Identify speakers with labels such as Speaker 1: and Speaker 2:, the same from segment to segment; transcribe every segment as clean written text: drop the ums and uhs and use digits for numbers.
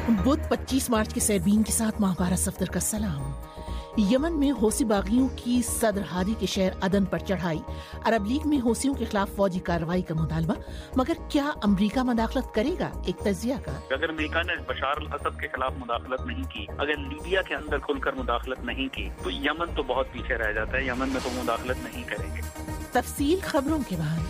Speaker 1: بدھ 25 مارچ کے سیربین کے ساتھ ماہ 12 صفدر کا سلام۔ یمن میں حوثی باغیوں کی صدر ہادی کے شہر عدن پر چڑھائی، عرب لیگ میں حوثیوں کے خلاف فوجی کارروائی کا مطالبہ، مگر کیا امریکہ مداخلت کرے گا؟ ایک تجزیہ کا
Speaker 2: اگر امریکہ نے بشار الاسد کے خلاف مداخلت نہیں کی، اگر لیبیا کے اندر کھل کر مداخلت نہیں کی تو یمن تو بہت پیچھے رہ جاتا ہے، یمن میں تو مداخلت نہیں کریں گے۔
Speaker 1: تفصیل خبروں کے بعد۔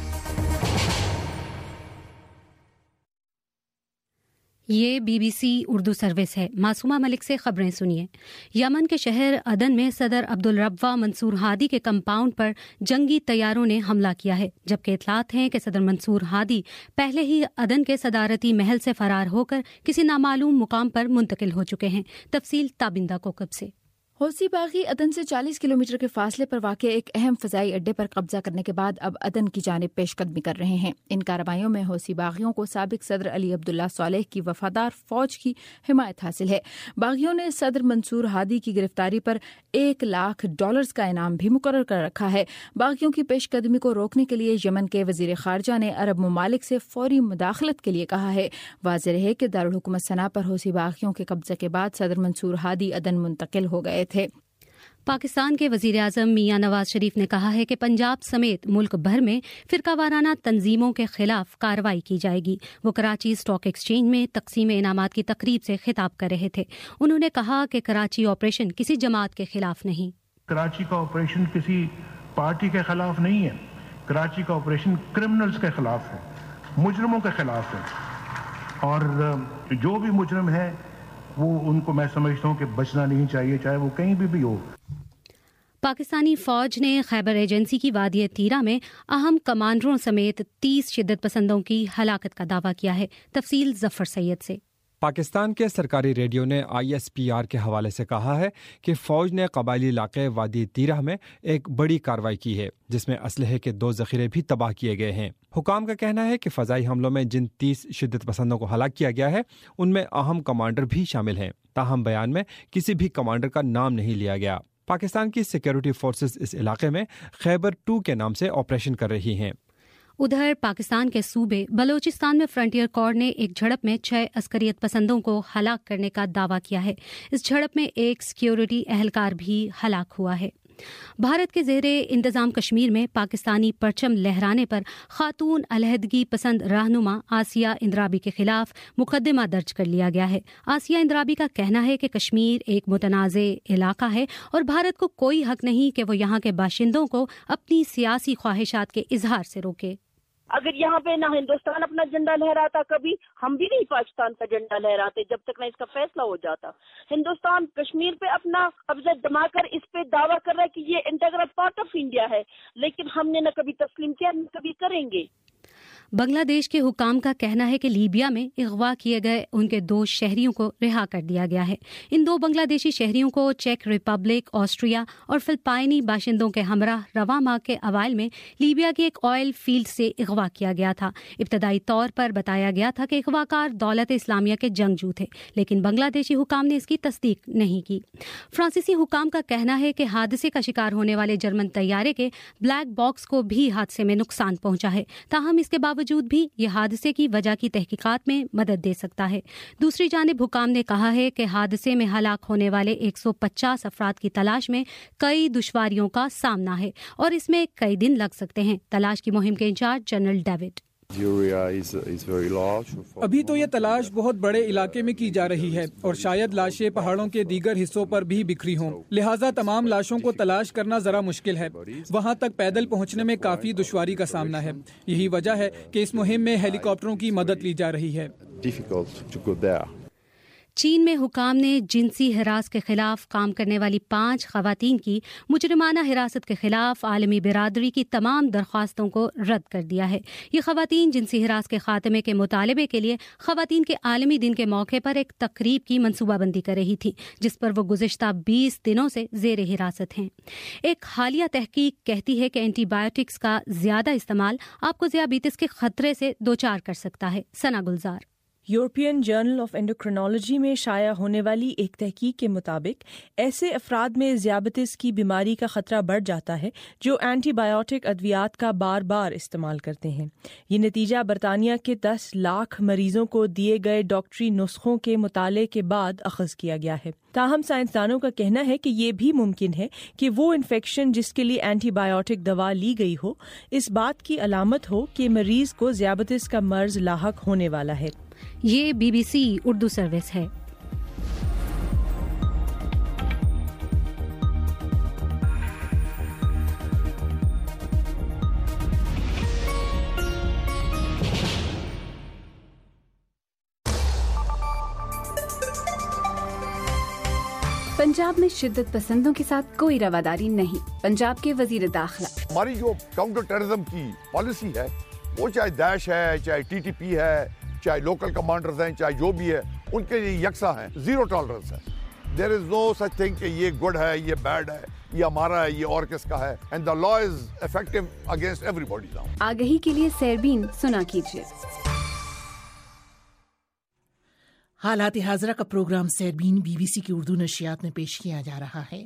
Speaker 3: یہ BBC اردو سروس ہے۔ معصومہ ملک سے خبریں سنیے۔ یمن کے شہر عدن میں صدر عبدالربہ منصور ہادی کے کمپاؤنڈ پر جنگی طیاروں نے حملہ کیا ہے، جبکہ اطلاعات ہیں کہ صدر منصور ہادی پہلے ہی عدن کے صدارتی محل سے فرار ہو کر کسی نامعلوم مقام پر منتقل ہو چکے ہیں۔ تفصیل تابندہ کوکب سے۔
Speaker 4: حوثی باغی عدن سے 40 کلومیٹر کے فاصلے پر واقع ایک اہم فضائی اڈے پر قبضہ کرنے کے بعد اب عدن کی جانب پیش قدمی کر رہے ہیں۔ ان کارروائیوں میں حوثی باغیوں کو سابق صدر علی عبداللہ صالح کی وفادار فوج کی حمایت حاصل ہے۔ باغیوں نے صدر منصور ہادی کی گرفتاری پر $1,00,000 کا انعام بھی مقرر کر رکھا ہے۔ باغیوں کی پیش قدمی کو روکنے کے لیے یمن کے وزیر خارجہ نے عرب ممالک سے فوری مداخلت کے لیے کہا ہے۔ واضح ہے کہ دارالحکومت صنعا پر حوثی باغیوں کے قبضے کے بعد صدر منصور ہادی عدن منتقل ہو گئے تھے۔
Speaker 3: پاکستان کے وزیر اعظم میاں نواز شریف نے کہا ہے کہ پنجاب سمیت ملک بھر میں فرقہ وارانہ تنظیموں کے خلاف کارروائی کی جائے گی۔ وہ کراچی اسٹاک ایکسچینج میں تقسیم انعامات کی تقریب سے خطاب کر رہے تھے۔ انہوں نے کہا کہ کراچی آپریشن کسی جماعت کے خلاف نہیں۔
Speaker 5: کراچی کا آپریشن کسی پارٹی کے خلاف نہیں ہے، کراچی کا آپریشن کرمنلز کے خلاف ہے، مجرموں کے خلاف ہے، اور جو بھی مجرم ہے وہ ان کو میں سمجھتا ہوں کہ بچنا نہیں چاہیے، چاہے وہ کہیں بھی ہو۔
Speaker 3: پاکستانی فوج نے خیبر ایجنسی کی وادی تیرا میں اہم کمانڈروں سمیت 30 شدت پسندوں کی ہلاکت کا دعویٰ کیا ہے۔ تفصیل ظفر سید سے۔
Speaker 6: پاکستان کے سرکاری ریڈیو نے ISPR کے حوالے سے کہا ہے کہ فوج نے قبائلی علاقے وادی تیرہ میں ایک بڑی کارروائی کی ہے، جس میں اسلحے کے 2 ذخیرے بھی تباہ کیے گئے ہیں۔ حکام کا کہنا ہے کہ فضائی حملوں میں جن 30 شدت پسندوں کو ہلاک کیا گیا ہے ان میں اہم کمانڈر بھی شامل ہیں، تاہم بیان میں کسی بھی کمانڈر کا نام نہیں لیا گیا۔ پاکستان کی سیکیورٹی فورسز اس علاقے میں خیبر 2 کے نام سے آپریشن کر رہی ہیں۔
Speaker 3: ادھر پاکستان کے صوبے بلوچستان میں فرنٹیئر کارڈ نے ایک جھڑپ میں 6 عسکریت پسندوں کو ہلاک کرنے کا دعویٰ کیا ہے۔ اس جھڑپ میں ایک سیکیورٹی اہلکار بھی ہلاک ہوا ہے۔ بھارت کے زیر انتظام کشمیر میں پاکستانی پرچم لہرانے پر خاتون علیحدگی پسند رہنما آسیہ اندرابی کے خلاف مقدمہ درج کر لیا گیا ہے۔ آسیہ اندرابی کا کہنا ہے کہ کشمیر ایک متنازع علاقہ ہے اور بھارت کو کوئی حق نہیں کہ وہ یہاں کے باشندوں کو اپنی سیاسی خواہشات کے اظہار سے روکے۔
Speaker 7: اگر یہاں پہ نہ ہندوستان اپنا جھنڈا لہراتا، کبھی ہم بھی نہیں پاکستان کا جھنڈا لہراتے جب تک نہ اس کا فیصلہ ہو جاتا۔ ہندوستان کشمیر پہ اپنا قبضہ جما کر اس پہ دعویٰ کر رہا ہے کہ یہ انٹیگرل پارٹ آف انڈیا ہے، لیکن ہم نے نہ کبھی تسلیم کیا نہ کبھی کریں گے۔
Speaker 3: بنگلہ دیش کے حکام کا کہنا ہے کہ لیبیا میں اغوا کیے گئے ان کے 2 شہریوں کو رہا کر دیا گیا ہے۔ ان 2 بنگلہ دیشی شہریوں کو چیک ریپبلک، آسٹریا اور فلپائنی باشندوں کے ہمراہ رواں ماہ کے اوائل میں لیبیا کے ایک آئل فیلڈ سے اغوا کیا گیا تھا۔ ابتدائی طور پر بتایا گیا تھا کہ اغوا کار دولت اسلامیہ کے جنگجو تھے، لیکن بنگلہ دیشی حکام نے اس کی تصدیق نہیں کی۔ فرانسیسی حکام کا کہنا ہے کہ حادثے کا شکار ہونے والے جرمن طیارے کے بلیک باکس کو بھی حادثے میں نقصان پہنچا ہے، تاہم اس کے باوجود بھی یہ حادثے کی وجہ کی تحقیقات میں مدد دے سکتا ہے۔ دوسری جانب حکام نے کہا ہے کہ حادثے میں ہلاک ہونے والے 150 افراد کی تلاش میں کئی دشواریوں کا سامنا ہے اور اس میں کئی دن لگ سکتے ہیں۔ تلاش کی مہم کے انچارج جنرل ڈیوڈ:
Speaker 8: ابھی تو یہ تلاش بہت بڑے علاقے میں کی جا رہی ہے اور شاید لاشیں پہاڑوں کے دیگر حصوں پر بھی بکھری ہوں، لہٰذا تمام لاشوں کو تلاش کرنا ذرا مشکل ہے۔ وہاں تک پیدل پہنچنے میں کافی دشواری کا سامنا ہے، یہی وجہ ہے کہ اس مہم میں ہیلی کاپٹروں کی مدد لی جا رہی ہے۔
Speaker 3: چین میں حکام نے جنسی ہراس کے خلاف کام کرنے والی 5 خواتین کی مجرمانہ حراست کے خلاف عالمی برادری کی تمام درخواستوں کو رد کر دیا ہے۔ یہ خواتین جنسی ہراس کے خاتمے کے مطالبے کے لیے خواتین کے عالمی دن کے موقع پر ایک تقریب کی منصوبہ بندی کر رہی تھی، جس پر وہ گزشتہ 20 دنوں سے زیر حراست ہیں۔ ایک حالیہ تحقیق کہتی ہے کہ اینٹی بایوٹکس کا زیادہ استعمال آپ کو ذیابیطس کے خطرے سے دوچار کر سکتا ہے۔ Sana Gulzar:
Speaker 9: European journal of endocrinology میں شائع ہونے والی ایک تحقیق کے مطابق ایسے افراد میں ذیابیطس کی بیماری کا خطرہ بڑھ جاتا ہے جو اینٹی بایوٹک ادویات کا بار بار استعمال کرتے ہیں۔ یہ نتیجہ برطانیہ کے 10 لاکھ مریضوں کو دیے گئے ڈاکٹری نسخوں کے مطالعے کے بعد اخذ کیا گیا ہے۔ تاہم سائنسدانوں کا کہنا ہے کہ یہ بھی ممکن ہے کہ وہ انفیکشن جس کے لیے اینٹی بایوٹک دوا لی گئی ہو اس بات کی علامت ہو کہ مریض کو ذیابیطس کا مرض لاحق ہونے والا ہے۔
Speaker 3: یہ BBC اردو سروس ہے۔
Speaker 10: پنجاب میں شدت پسندوں کے ساتھ کوئی رواداری نہیں۔ پنجاب کے وزیر داخلہ
Speaker 11: ہماری جو کاؤنٹر ٹیررزم کی پالیسی ہے وہ چاہے داعش ہے، چاہے TTP ہے، چاہے لوکل کمانڈرز ہیں، چاہے جو بھی ہے، ان کے لیے یکساں ہیں، زیرو ٹالرنس ہے۔ دیر از نو سچ تھنگ کہ یہ گڈ ہے، یہ بیڈ ہے، یہ ہمارا ہے، یہ اور کس کا ہے۔ And the law is effective against everybody now.
Speaker 10: آگہی کے لیے سیربین سنا کیجیے۔
Speaker 1: حالات حاضرہ کا پروگرام سیربین BBC کی اردو نشریات میں پیش کیا جا رہا ہے۔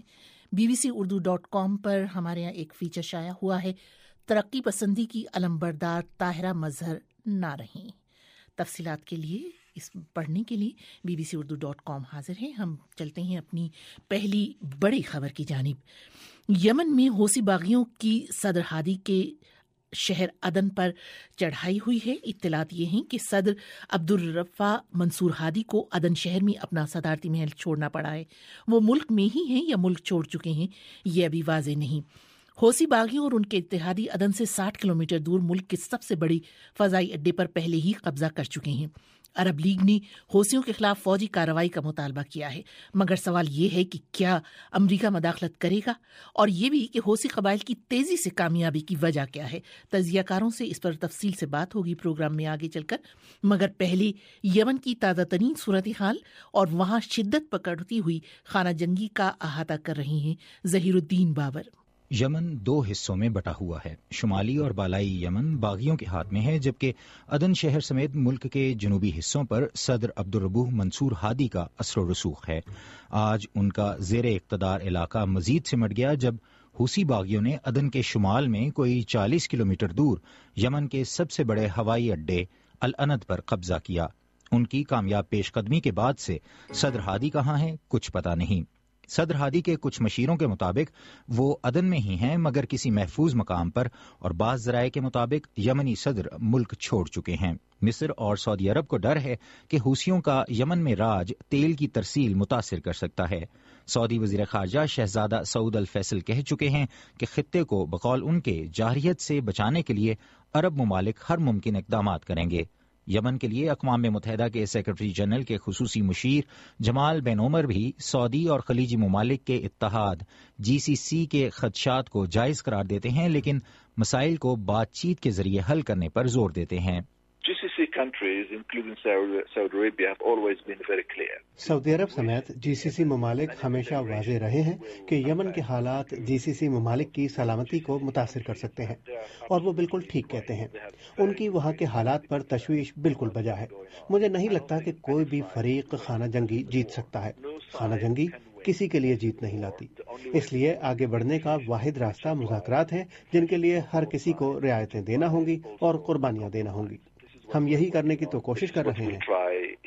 Speaker 1: bbcurdu.com پر ہمارے یہاں ایک فیچر شائع ہوا ہے، ترقی پسندی کی علمبردار طاہرہ مظہر نہ رہیں۔ تفصیلات کے لیے، اس پڑھنے کے لیے bbcurdu.com حاضر ہے۔ ہم چلتے ہیں اپنی پہلی بڑی خبر کی جانب۔ یمن میں حوثی باغیوں کی صدر ہادی کے شہر عدن پر چڑھائی ہوئی ہے۔ اطلاعات یہ ہیں کہ صدر عبدالرفا منصور ہادی کو عدن شہر میں اپنا صدارتی محل چھوڑنا پڑا ہے۔ وہ ملک میں ہی ہیں یا ملک چھوڑ چکے ہیں، یہ ابھی واضح نہیں۔ حوثی باغیوں اور ان کے اتحادی عدن سے 60 کلومیٹر دور ملک کے سب سے بڑی فضائی اڈے پر پہلے ہی قبضہ کر چکے ہیں۔ عرب لیگ نے حوثیوں کے خلاف فوجی کارروائی کا مطالبہ کیا ہے، مگر سوال یہ ہے کہ کیا امریکہ مداخلت کرے گا، اور یہ بھی کہ حوثی قبائل کی تیزی سے کامیابی کی وجہ کیا ہے۔ تجزیہ کاروں سے اس پر تفصیل سے بات ہوگی پروگرام میں آگے چل کر، مگر پہلے یمن کی تازہ ترین صورتحال اور وہاں شدت پکڑتی ہوئی خانہ جنگی کا احاطہ کر رہی ہیں ظہیر الدین بابر۔
Speaker 12: یمن 2 حصوں میں بٹا ہوا ہے۔ شمالی اور بالائی یمن باغیوں کے ہاتھ میں ہے، جبکہ عدن شہر سمیت ملک کے جنوبی حصوں پر صدر عبدالربوح منصور ہادی کا اثر و رسوخ ہے۔ آج ان کا زیر اقتدار علاقہ مزید سمٹ گیا جب حوثی باغیوں نے عدن کے شمال میں کوئی 40 کلومیٹر دور یمن کے سب سے بڑے ہوائی اڈے العنت پر قبضہ کیا۔ ان کی کامیاب پیش قدمی کے بعد سے صدر ہادی کہاں ہیں کچھ پتہ نہیں۔ صدر ہادی کے کچھ مشیروں کے مطابق وہ عدن میں ہی ہیں، مگر کسی محفوظ مقام پر، اور بعض ذرائع کے مطابق یمنی صدر ملک چھوڑ چکے ہیں۔ مصر اور سعودی عرب کو ڈر ہے کہ حوثیوں کا یمن میں راج تیل کی ترسیل متاثر کر سکتا ہے۔ سعودی وزیر خارجہ شہزادہ سعود الفیصل کہہ چکے ہیں کہ خطے کو بقول ان کے جارحیت سے بچانے کے لیے عرب ممالک ہر ممکن اقدامات کریں گے۔ یمن کے لیے اقوام متحدہ کے سیکرٹری جنرل کے خصوصی مشیر جمال بن عمر بھی سعودی اور خلیجی ممالک کے اتحاد GCC کے خدشات کو جائز قرار دیتے ہیں، لیکن مسائل کو بات چیت کے ذریعے حل کرنے پر زور دیتے ہیں۔
Speaker 13: GCC countries, including Saudi Arabia, have always been very clear.
Speaker 14: سعودی عرب سمیت GCC ممالک ہمیشہ واضح رہے ہیں کہ یمن کے حالات GCC ممالک کی سلامتی کو متاثر کر سکتے ہیں، اور وہ بالکل ٹھیک کہتے ہیں۔ ان کی وہاں کے حالات پر تشویش بالکل بجا ہے۔ مجھے نہیں لگتا کہ کوئی بھی فریق خانہ جنگی جیت سکتا ہے۔ خانہ جنگی کسی کے لیے جیت نہیں لاتی، اس لیے آگے بڑھنے کا واحد راستہ مذاکرات ہیں، جن کے لیے ہر کسی کو رعایتیں دینا ہوں گی اور قربانیاں دینا ہوں گی۔ ہم یہی کرنے کی تو کوشش کر رہے ہیں۔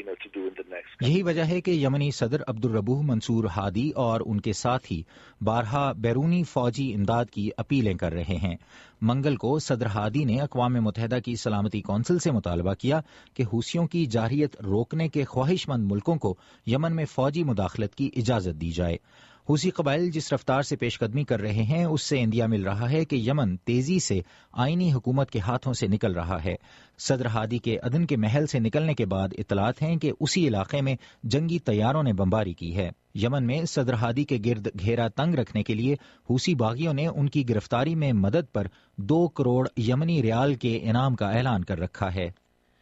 Speaker 12: یہی وجہ ہے کہ یمنی صدر عبدالربوح منصور ہادی اور ان کے ساتھی بارہا بیرونی فوجی امداد کی اپیلیں کر رہے ہیں۔ منگل کو صدر ہادی نے اقوام متحدہ کی سلامتی کونسل سے مطالبہ کیا کہ حوثیوں کی جارحیت روکنے کے خواہش مند ملکوں کو یمن میں فوجی مداخلت کی اجازت دی جائے۔ حوثی قبائل جس رفتار سے پیش قدمی کر رہے ہیں اس سے اندیا مل رہا ہے کہ یمن تیزی سے آئینی حکومت کے ہاتھوں سے نکل رہا ہے۔ صدر ہادی کے عدن کے محل سے نکلنے کے بعد اطلاعات ہیں کہ اسی علاقے میں جنگی طیاروں نے بمباری کی ہے۔ یمن میں صدر ہادی کے گرد گھیرا تنگ رکھنے کے لیے حوثی باغیوں نے ان کی گرفتاری میں مدد پر 2 کروڑ یمنی ریال کے انعام کا اعلان کر رکھا ہے۔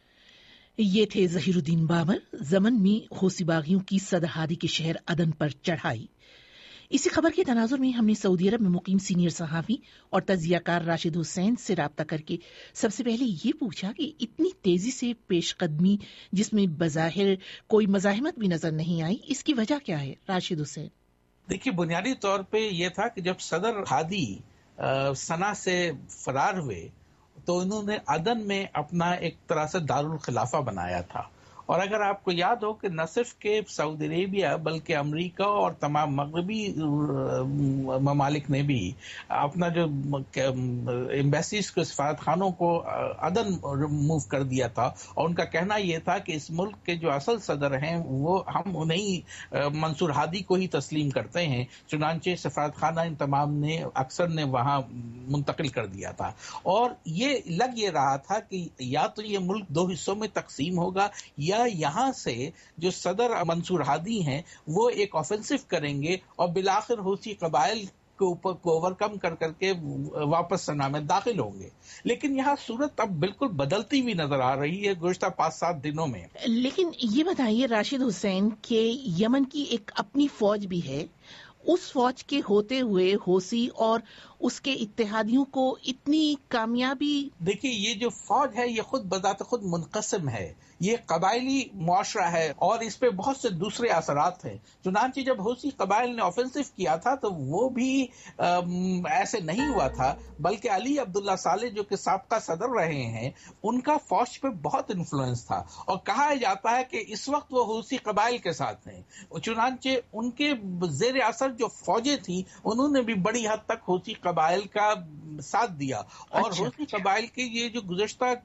Speaker 1: یہ تھے ظہیر الدین بابر۔ یمن میں حوثی باغیوں کی صدر ہادی کے شہر عدن پر چڑھائی۔ इसी खबर के तनाजुर में हमने सऊदी अरब में मुकीम सीनियर सहाफ़ी और तजियाकार राशिद हुसैन से राब्ता करके सबसे पहले ये पूछा कि इतनी तेजी से पेशकदमी जिसमें बज़ाहिर कोई मज़ाहिमत भी नजर नहीं आई, इसकी वजह क्या है? राशिद हुसैन:
Speaker 15: देखिए, बुनियादी तौर पे ये था कि जब सदर हादी सना से फरार हुए तो उन्होंने अदन में अपना एक तरह से दारुल खिलाफा बनाया था। और अगर आपको याद हो कि न सिर्फ के सऊदी अरेबिया बल्कि अमेरिका और तमाम मगरबी ममालिक ने भी अपना जो एम्बेसीज को, सफारत खानों को अदन मूव कर दिया था, और उनका कहना यह था कि इस मुल्क के जो असल सदर हैं वो हम उन्हें मंसूर हादी को ही तस्लीम करते हैं। चुनांचे सफारत खाना इन तमाम ने अक्सर ने वहां मुंतकिल कर दिया था, और ये लग ये रहा था कि या तो ये मुल्क दो हिस्सों में तकसीम होगा या यहां से जो सदर मंसूर हादी हैं वो एक ऑफेंसिव करेंगे और बिलाखिर हुसी कबाइल के ऊपर को ओवरकम कर करके वापस सना में दाखिल होंगे। लेकिन यहाँ सूरत अब बिल्कुल बदलती हुई नजर आ रही है गुज़श्ता 5-7 दिनों में।
Speaker 1: लेकिन ये बताइए राशिद हुसैन के यमन की एक अपनी फौज भी है, उस फौज के होते हुए होसी और उसके इत्तेहादियों को इतनी कामयाबी।
Speaker 15: देखिए, ये जो फौज है ये खुद बजाते खुद मुनक़सिम है, ये कबायली मुआशरा है और इस पे बहुत से दूसरे असरात हैं। चुनांचे जब हूसी कबाइल ने ऑफेंसिव किया था तो वो भी ऐसे नहीं हुआ था, बल्कि अली अब्दुल्ला साले जो कि साबका सदर रहे हैं उनका फौज पे बहुत इन्फ्लुएंस था, और कहा जाता है कि इस वक्त वो हूसी कबाइल के साथ हैं। चुनांचे उनके जेर असर जो फौजें थी उन्होंने भी बड़ी हद तक हूसी कबाइल का साथ दिया, और हूसी कबाइल के ये जो गुज़श्ता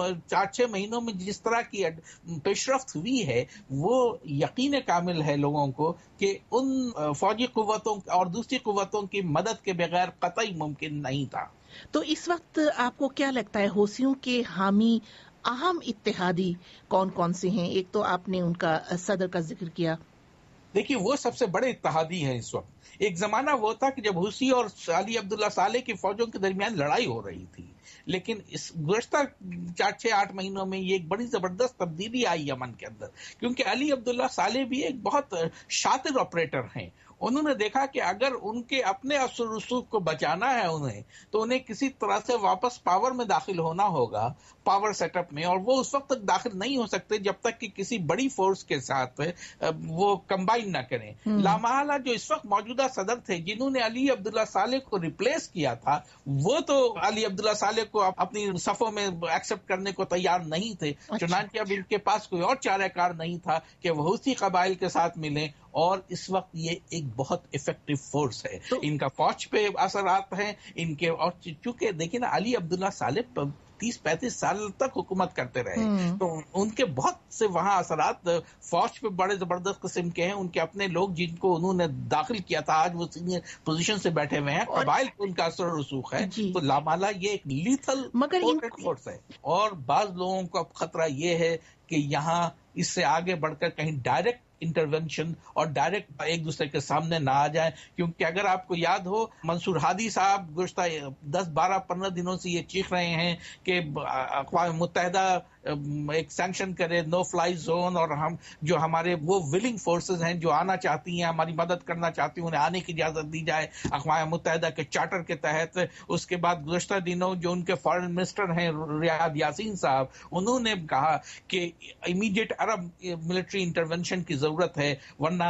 Speaker 15: 4-6 महीनों में जिस तरह की पेशरफ्त हुई है वो यकीन कामिल है लोगों को कि उन फौजी कुव्वतों और दूसरी कुव्वतों की मदद के बगैर कतई मुमकिन नहीं था।
Speaker 1: तो इस वक्त आपको क्या लगता है होसियों के हामी अहम इत्तेहादी कौन कौन से हैं? एक तो आपने उनका सदर का जिक्र किया।
Speaker 15: देखिए, वो सबसे बड़े इत्तेहादी हैं इस वक्त। एक जमाना वो था कि जब हुसी और अली अब्दुल्ला साले की फौजों के दरमियान लड़ाई हो रही थी, लेकिन इस गुज़श्ता 4-6-8 महीनों में ये एक बड़ी जबरदस्त तब्दीली आई यमन के अंदर, क्योंकि अली अब्दुल्ला साले भी एक बहुत शातिर ऑपरेटर हैं। उन्होंने देखा कि अगर उनके अपने असर रसूख को बचाना है उन्हें, तो उन्हें किसी तरह से वापस पावर में दाखिल होना होगा, पावर सेटअप में, और वो उस वक्त तक दाखिल नहीं हो सकते जब तक कि किसी बड़ी फोर्स के साथ वो कंबाइन ना करें। लामहला जो इस वक्त मौजूदा सदर थे जिन्होंने अली अब्दुल्ला साले को रिप्लेस किया था, वो तो अली अब्दुल्ला साले को अपनी सफों में एक्सेप्ट करने को तैयार नहीं थे। चुनांचे अब इनके पास कोई और चाराकार नहीं था कि वो हूसी कबाइल के साथ मिलें, और इस वक्त ये एक बहुत इफेक्टिव फोर्स है। तो इनका फौज पे असरात हैं इनके, और चूंकि देखिए ना अली अब्दुल्ला साले 30-35 साल तक हुकूमत करते रहे, तो उनके बहुत से वहां असरात फौज पे बड़े जबरदस्त किस्म के हैं। उनके अपने लोग जिनको उन्होंने दाखिल किया था आज वो सीनियर पोजीशन से बैठे हुए हैं, कबाइल पे उनका असर रसूख है। तो लामाला ये एक लीथल फोर्स है, और बाज लोगों को अब खतरा ये है कि यहाँ इससे आगे बढ़कर कहीं डायरेक्ट इंटरवेंशन और डायरेक्ट एक दूसरे के सामने ना आ जाए। क्योंकि अगर आपको याद हो, मंसूर हादी साहब गुज़श्ता 10-12-15 दिनों से ये चीख रहे हैं कि अक़वाम मुत्तहिदा एक सैंक्शन करे, नो फ्लाई जोन, और हम जो हमारे वो विलिंग फोर्सेस हैं जो आना चाहती हैं, हमारी मदद करना चाहती हैं, उन्हें आने की इजाजत दी जाए अक़वाम मुत्तहिदा के चार्टर के तहत। उसके बाद गुज़श्ता दिनों जो उनके फॉरेन मिनिस्टर हैं रियाद यासीन साहब, उन्होंने कहा कि इमीडिएट अरब मिलिट्री इंटरवेंशन की जरूरत है, वरना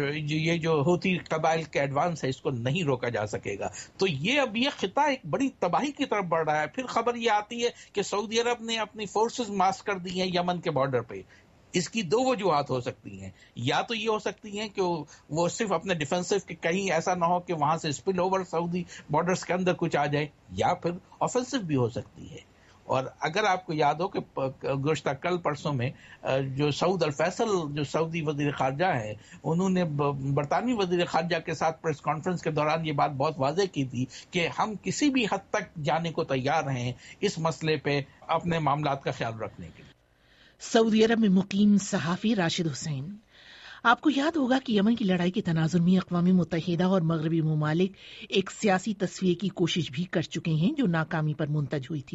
Speaker 15: ये जो हूती कबाइल के एडवांस है इसको नहीं रोका जा सकेगा। तो ये अब ये खिता एक बड़ी तबाही की तरफ बढ़ रहा है। फिर खबर ये आती है कि सऊदी अरब ने अपनी फोर्सेस मास कर दी हैं यमन के बॉर्डर पे। इसकी दो वजूहात हो सकती हैं, या तो ये हो सकती हैं कि वो सिर्फ अपने डिफेंसिव के कहीं ऐसा ना हो कि वहां से स्पिल ओवर सऊदी बॉर्डर्स के अंदर कुछ आ जाए, या फिर ऑफेंसिव भी हो सकती है। और अगर आपको याद हो कि गुज़श्ता कल परसों में जो सऊद अल फैसल जो सऊदी वजीर खारजा है, उन्होंने बरतानवी वजीर खारजा के साथ प्रेस कॉन्फ्रेंस के दौरान ये बात बहुत वाज़ेह की थी कि हम किसी भी हद तक जाने को तैयार हैं इस मसले पे अपने मामलात का ख्याल रखने के लिए।
Speaker 1: सऊदी अरब में मुकीम सहाफ़ी राशिद हुसैन, आपको याद होगा कि यमन की लड़ाई के तनाजुर में अक़वाम मुत्तहिदा और मगरबी ममालिक एक सियासी तस्वीर की कोशिश भी कर चुके हैं जो नाकामी पर मुंतज हुई थी।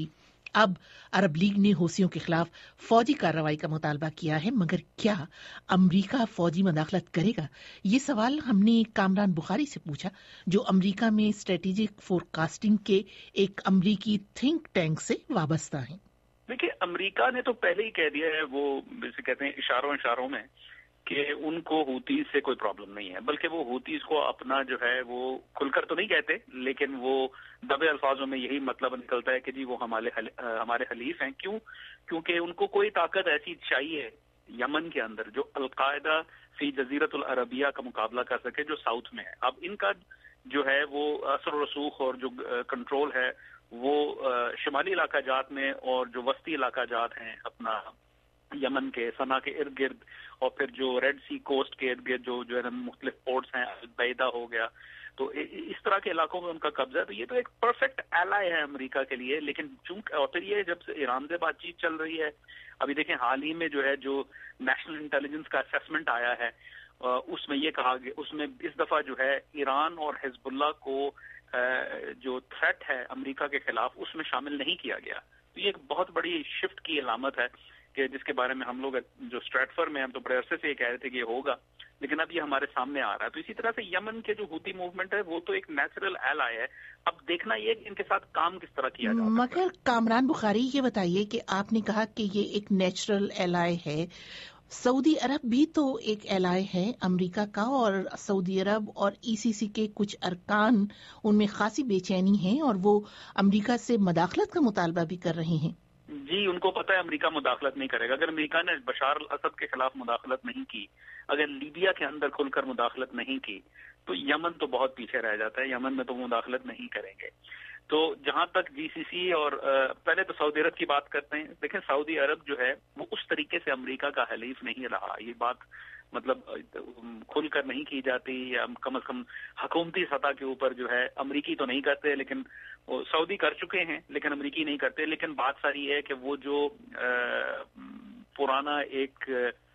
Speaker 1: اب عرب لیگ نے حوثیوں کے خلاف فوجی کارروائی کا مطالبہ کیا ہے، مگر کیا امریکہ فوجی مداخلت کرے گا؟ یہ سوال ہم نے کامران بخاری سے پوچھا، جو امریکہ میں اسٹریٹجک فورکاسٹنگ کے ایک امریکی تھنک ٹینک سے وابستہ ہیں۔
Speaker 2: دیکھیے، امریکہ نے تو پہلے ہی کہہ دیا ہے، وہ جیسے کہتے ہیں اشاروں میں، کہ ان کو ہوتیز سے کوئی پرابلم نہیں ہے، بلکہ وہ ہوتیز کو اپنا جو ہے وہ کھل کر تو نہیں کہتے، لیکن وہ دبے الفاظوں میں یہی مطلب نکلتا ہے کہ جی وہ ہمارے حلیف ہیں۔ کیونکہ ان کو کوئی طاقت ایسی چاہیے یمن کے اندر جو القاعدہ فی جزیرت العربیہ کا مقابلہ کر سکے، جو ساؤتھ میں ہے۔ اب ان کا جو ہے وہ اثر و رسوخ اور جو کنٹرول ہے وہ شمالی علاقہ جات میں، اور جو وسطی علاقہ جات ہیں اپنا یمن کے صنعا کے ارد گرد، اور پھر جو ریڈ سی کوسٹ کے ارد گرد جو ہے مختلف پورٹس ہیں، البیدہ ہو گیا، تو اس طرح کے علاقوں میں ان کا قبضہ ہے۔ تو یہ تو ایک پرفیکٹ ایلائی ہے امریکہ کے لیے، لیکن چونکہ اور پھر یہ جب سے ایران سے بات چیت چل رہی ہے، ابھی دیکھیں حال ہی میں جو ہے جو نیشنل انٹیلیجنس کا اسیسمنٹ آیا ہے، اس میں یہ کہا گیا، اس میں اس دفعہ جو ہے ایران اور حزب اللہ کو جو تھریٹ ہے امریکہ کے خلاف اس میں شامل نہیں کیا گیا۔ تو یہ ایک بہت بڑی شفٹ کی علامت ہے کہ جس کے بارے میں ہم لوگ جو اسٹریٹفر میں ہم تو بڑے عرصے سے یہ کہہ رہے تھے کہ یہ ہوگا، لیکن اب یہ ہمارے سامنے آ رہا ہے۔ تو اسی طرح سے یمن کے جو ہوتی موومنٹ ہے وہ تو ایک نیچرل ایلائی ہے، اب دیکھنا یہ کہ ان کے ساتھ کام کس طرح کیا جائے۔
Speaker 1: مگر کامران بخاری یہ بتائیے کہ آپ نے کہا کہ یہ ایک نیچرل ایلائی ہے، سعودی عرب بھی تو ایک ایلائی ہے امریکہ کا، اور سعودی عرب اور ای سی سی کے کچھ ارکان ان میں خاصی بے چینی ہیں اور وہ امریکہ سے مداخلت کا مطالبہ بھی کر رہے ہیں۔
Speaker 2: جی، ان کو پتہ ہے امریکہ مداخلت نہیں کرے گا۔ اگر امریکہ نے بشار الاسد کے خلاف مداخلت نہیں کی، اگر لیبیا کے اندر کھل کر مداخلت نہیں کی، تو یمن تو بہت پیچھے رہ جاتا ہے، یمن میں تو مداخلت نہیں کریں گے۔ تو جہاں تک جی سی سی اور پہلے تو سعودی عرب کی بات کرتے ہیں، دیکھیں سعودی عرب جو ہے وہ اس طریقے سے امریکہ کا حلیف نہیں رہا، یہ بات مطلب کھل کر نہیں کی جاتی، یا کم از کم حکومتی سطح کے اوپر جو ہے امریکی تو نہیں کرتے، لیکن سعودی کر چکے ہیں لیکن امریکی نہیں کرتے۔ لیکن بات ساری ہے کہ وہ جو پرانا ایک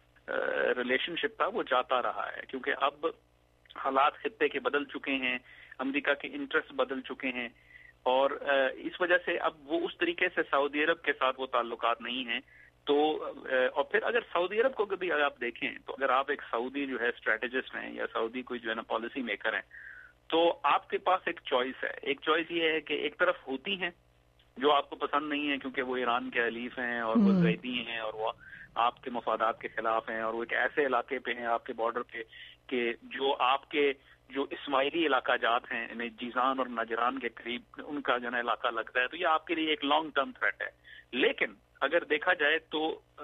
Speaker 2: ریلیشن شپ تھا وہ جاتا رہا ہے، کیونکہ اب حالات خطے کے بدل چکے ہیں، امریکہ کے انٹرسٹ بدل چکے ہیں، اور اس وجہ سے اب وہ اس طریقے سے سعودی عرب کے ساتھ وہ تعلقات نہیں ہیں۔ تو اور پھر اگر سعودی عرب کو کبھی آپ دیکھیں تو اگر آپ ایک سعودی جو ہے اسٹریٹجسٹ ہیں یا سعودی کوئی جو ہے نا پالیسی میکر ہیں، تو آپ کے پاس ایک چوائس ہے۔ ایک چوائس یہ ہے کہ ایک طرف ہوتی ہیں جو آپ کو پسند نہیں ہے کیونکہ وہ ایران کے حلیف ہیں اور وہ زیدی ہیں اور وہ آپ کے مفادات کے خلاف ہیں، اور وہ ایک ایسے علاقے پہ ہیں آپ کے بارڈر پہ کہ جو آپ کے جو اسماعیلی علاقہ جات ہیں، یعنی جیزان اور نجران کے قریب ان کا جو ہے علاقہ لگتا ہے، تو یہ آپ کے لیے ایک لانگ ٹرم تھریٹ ہے۔ لیکن اگر دیکھا جائے تو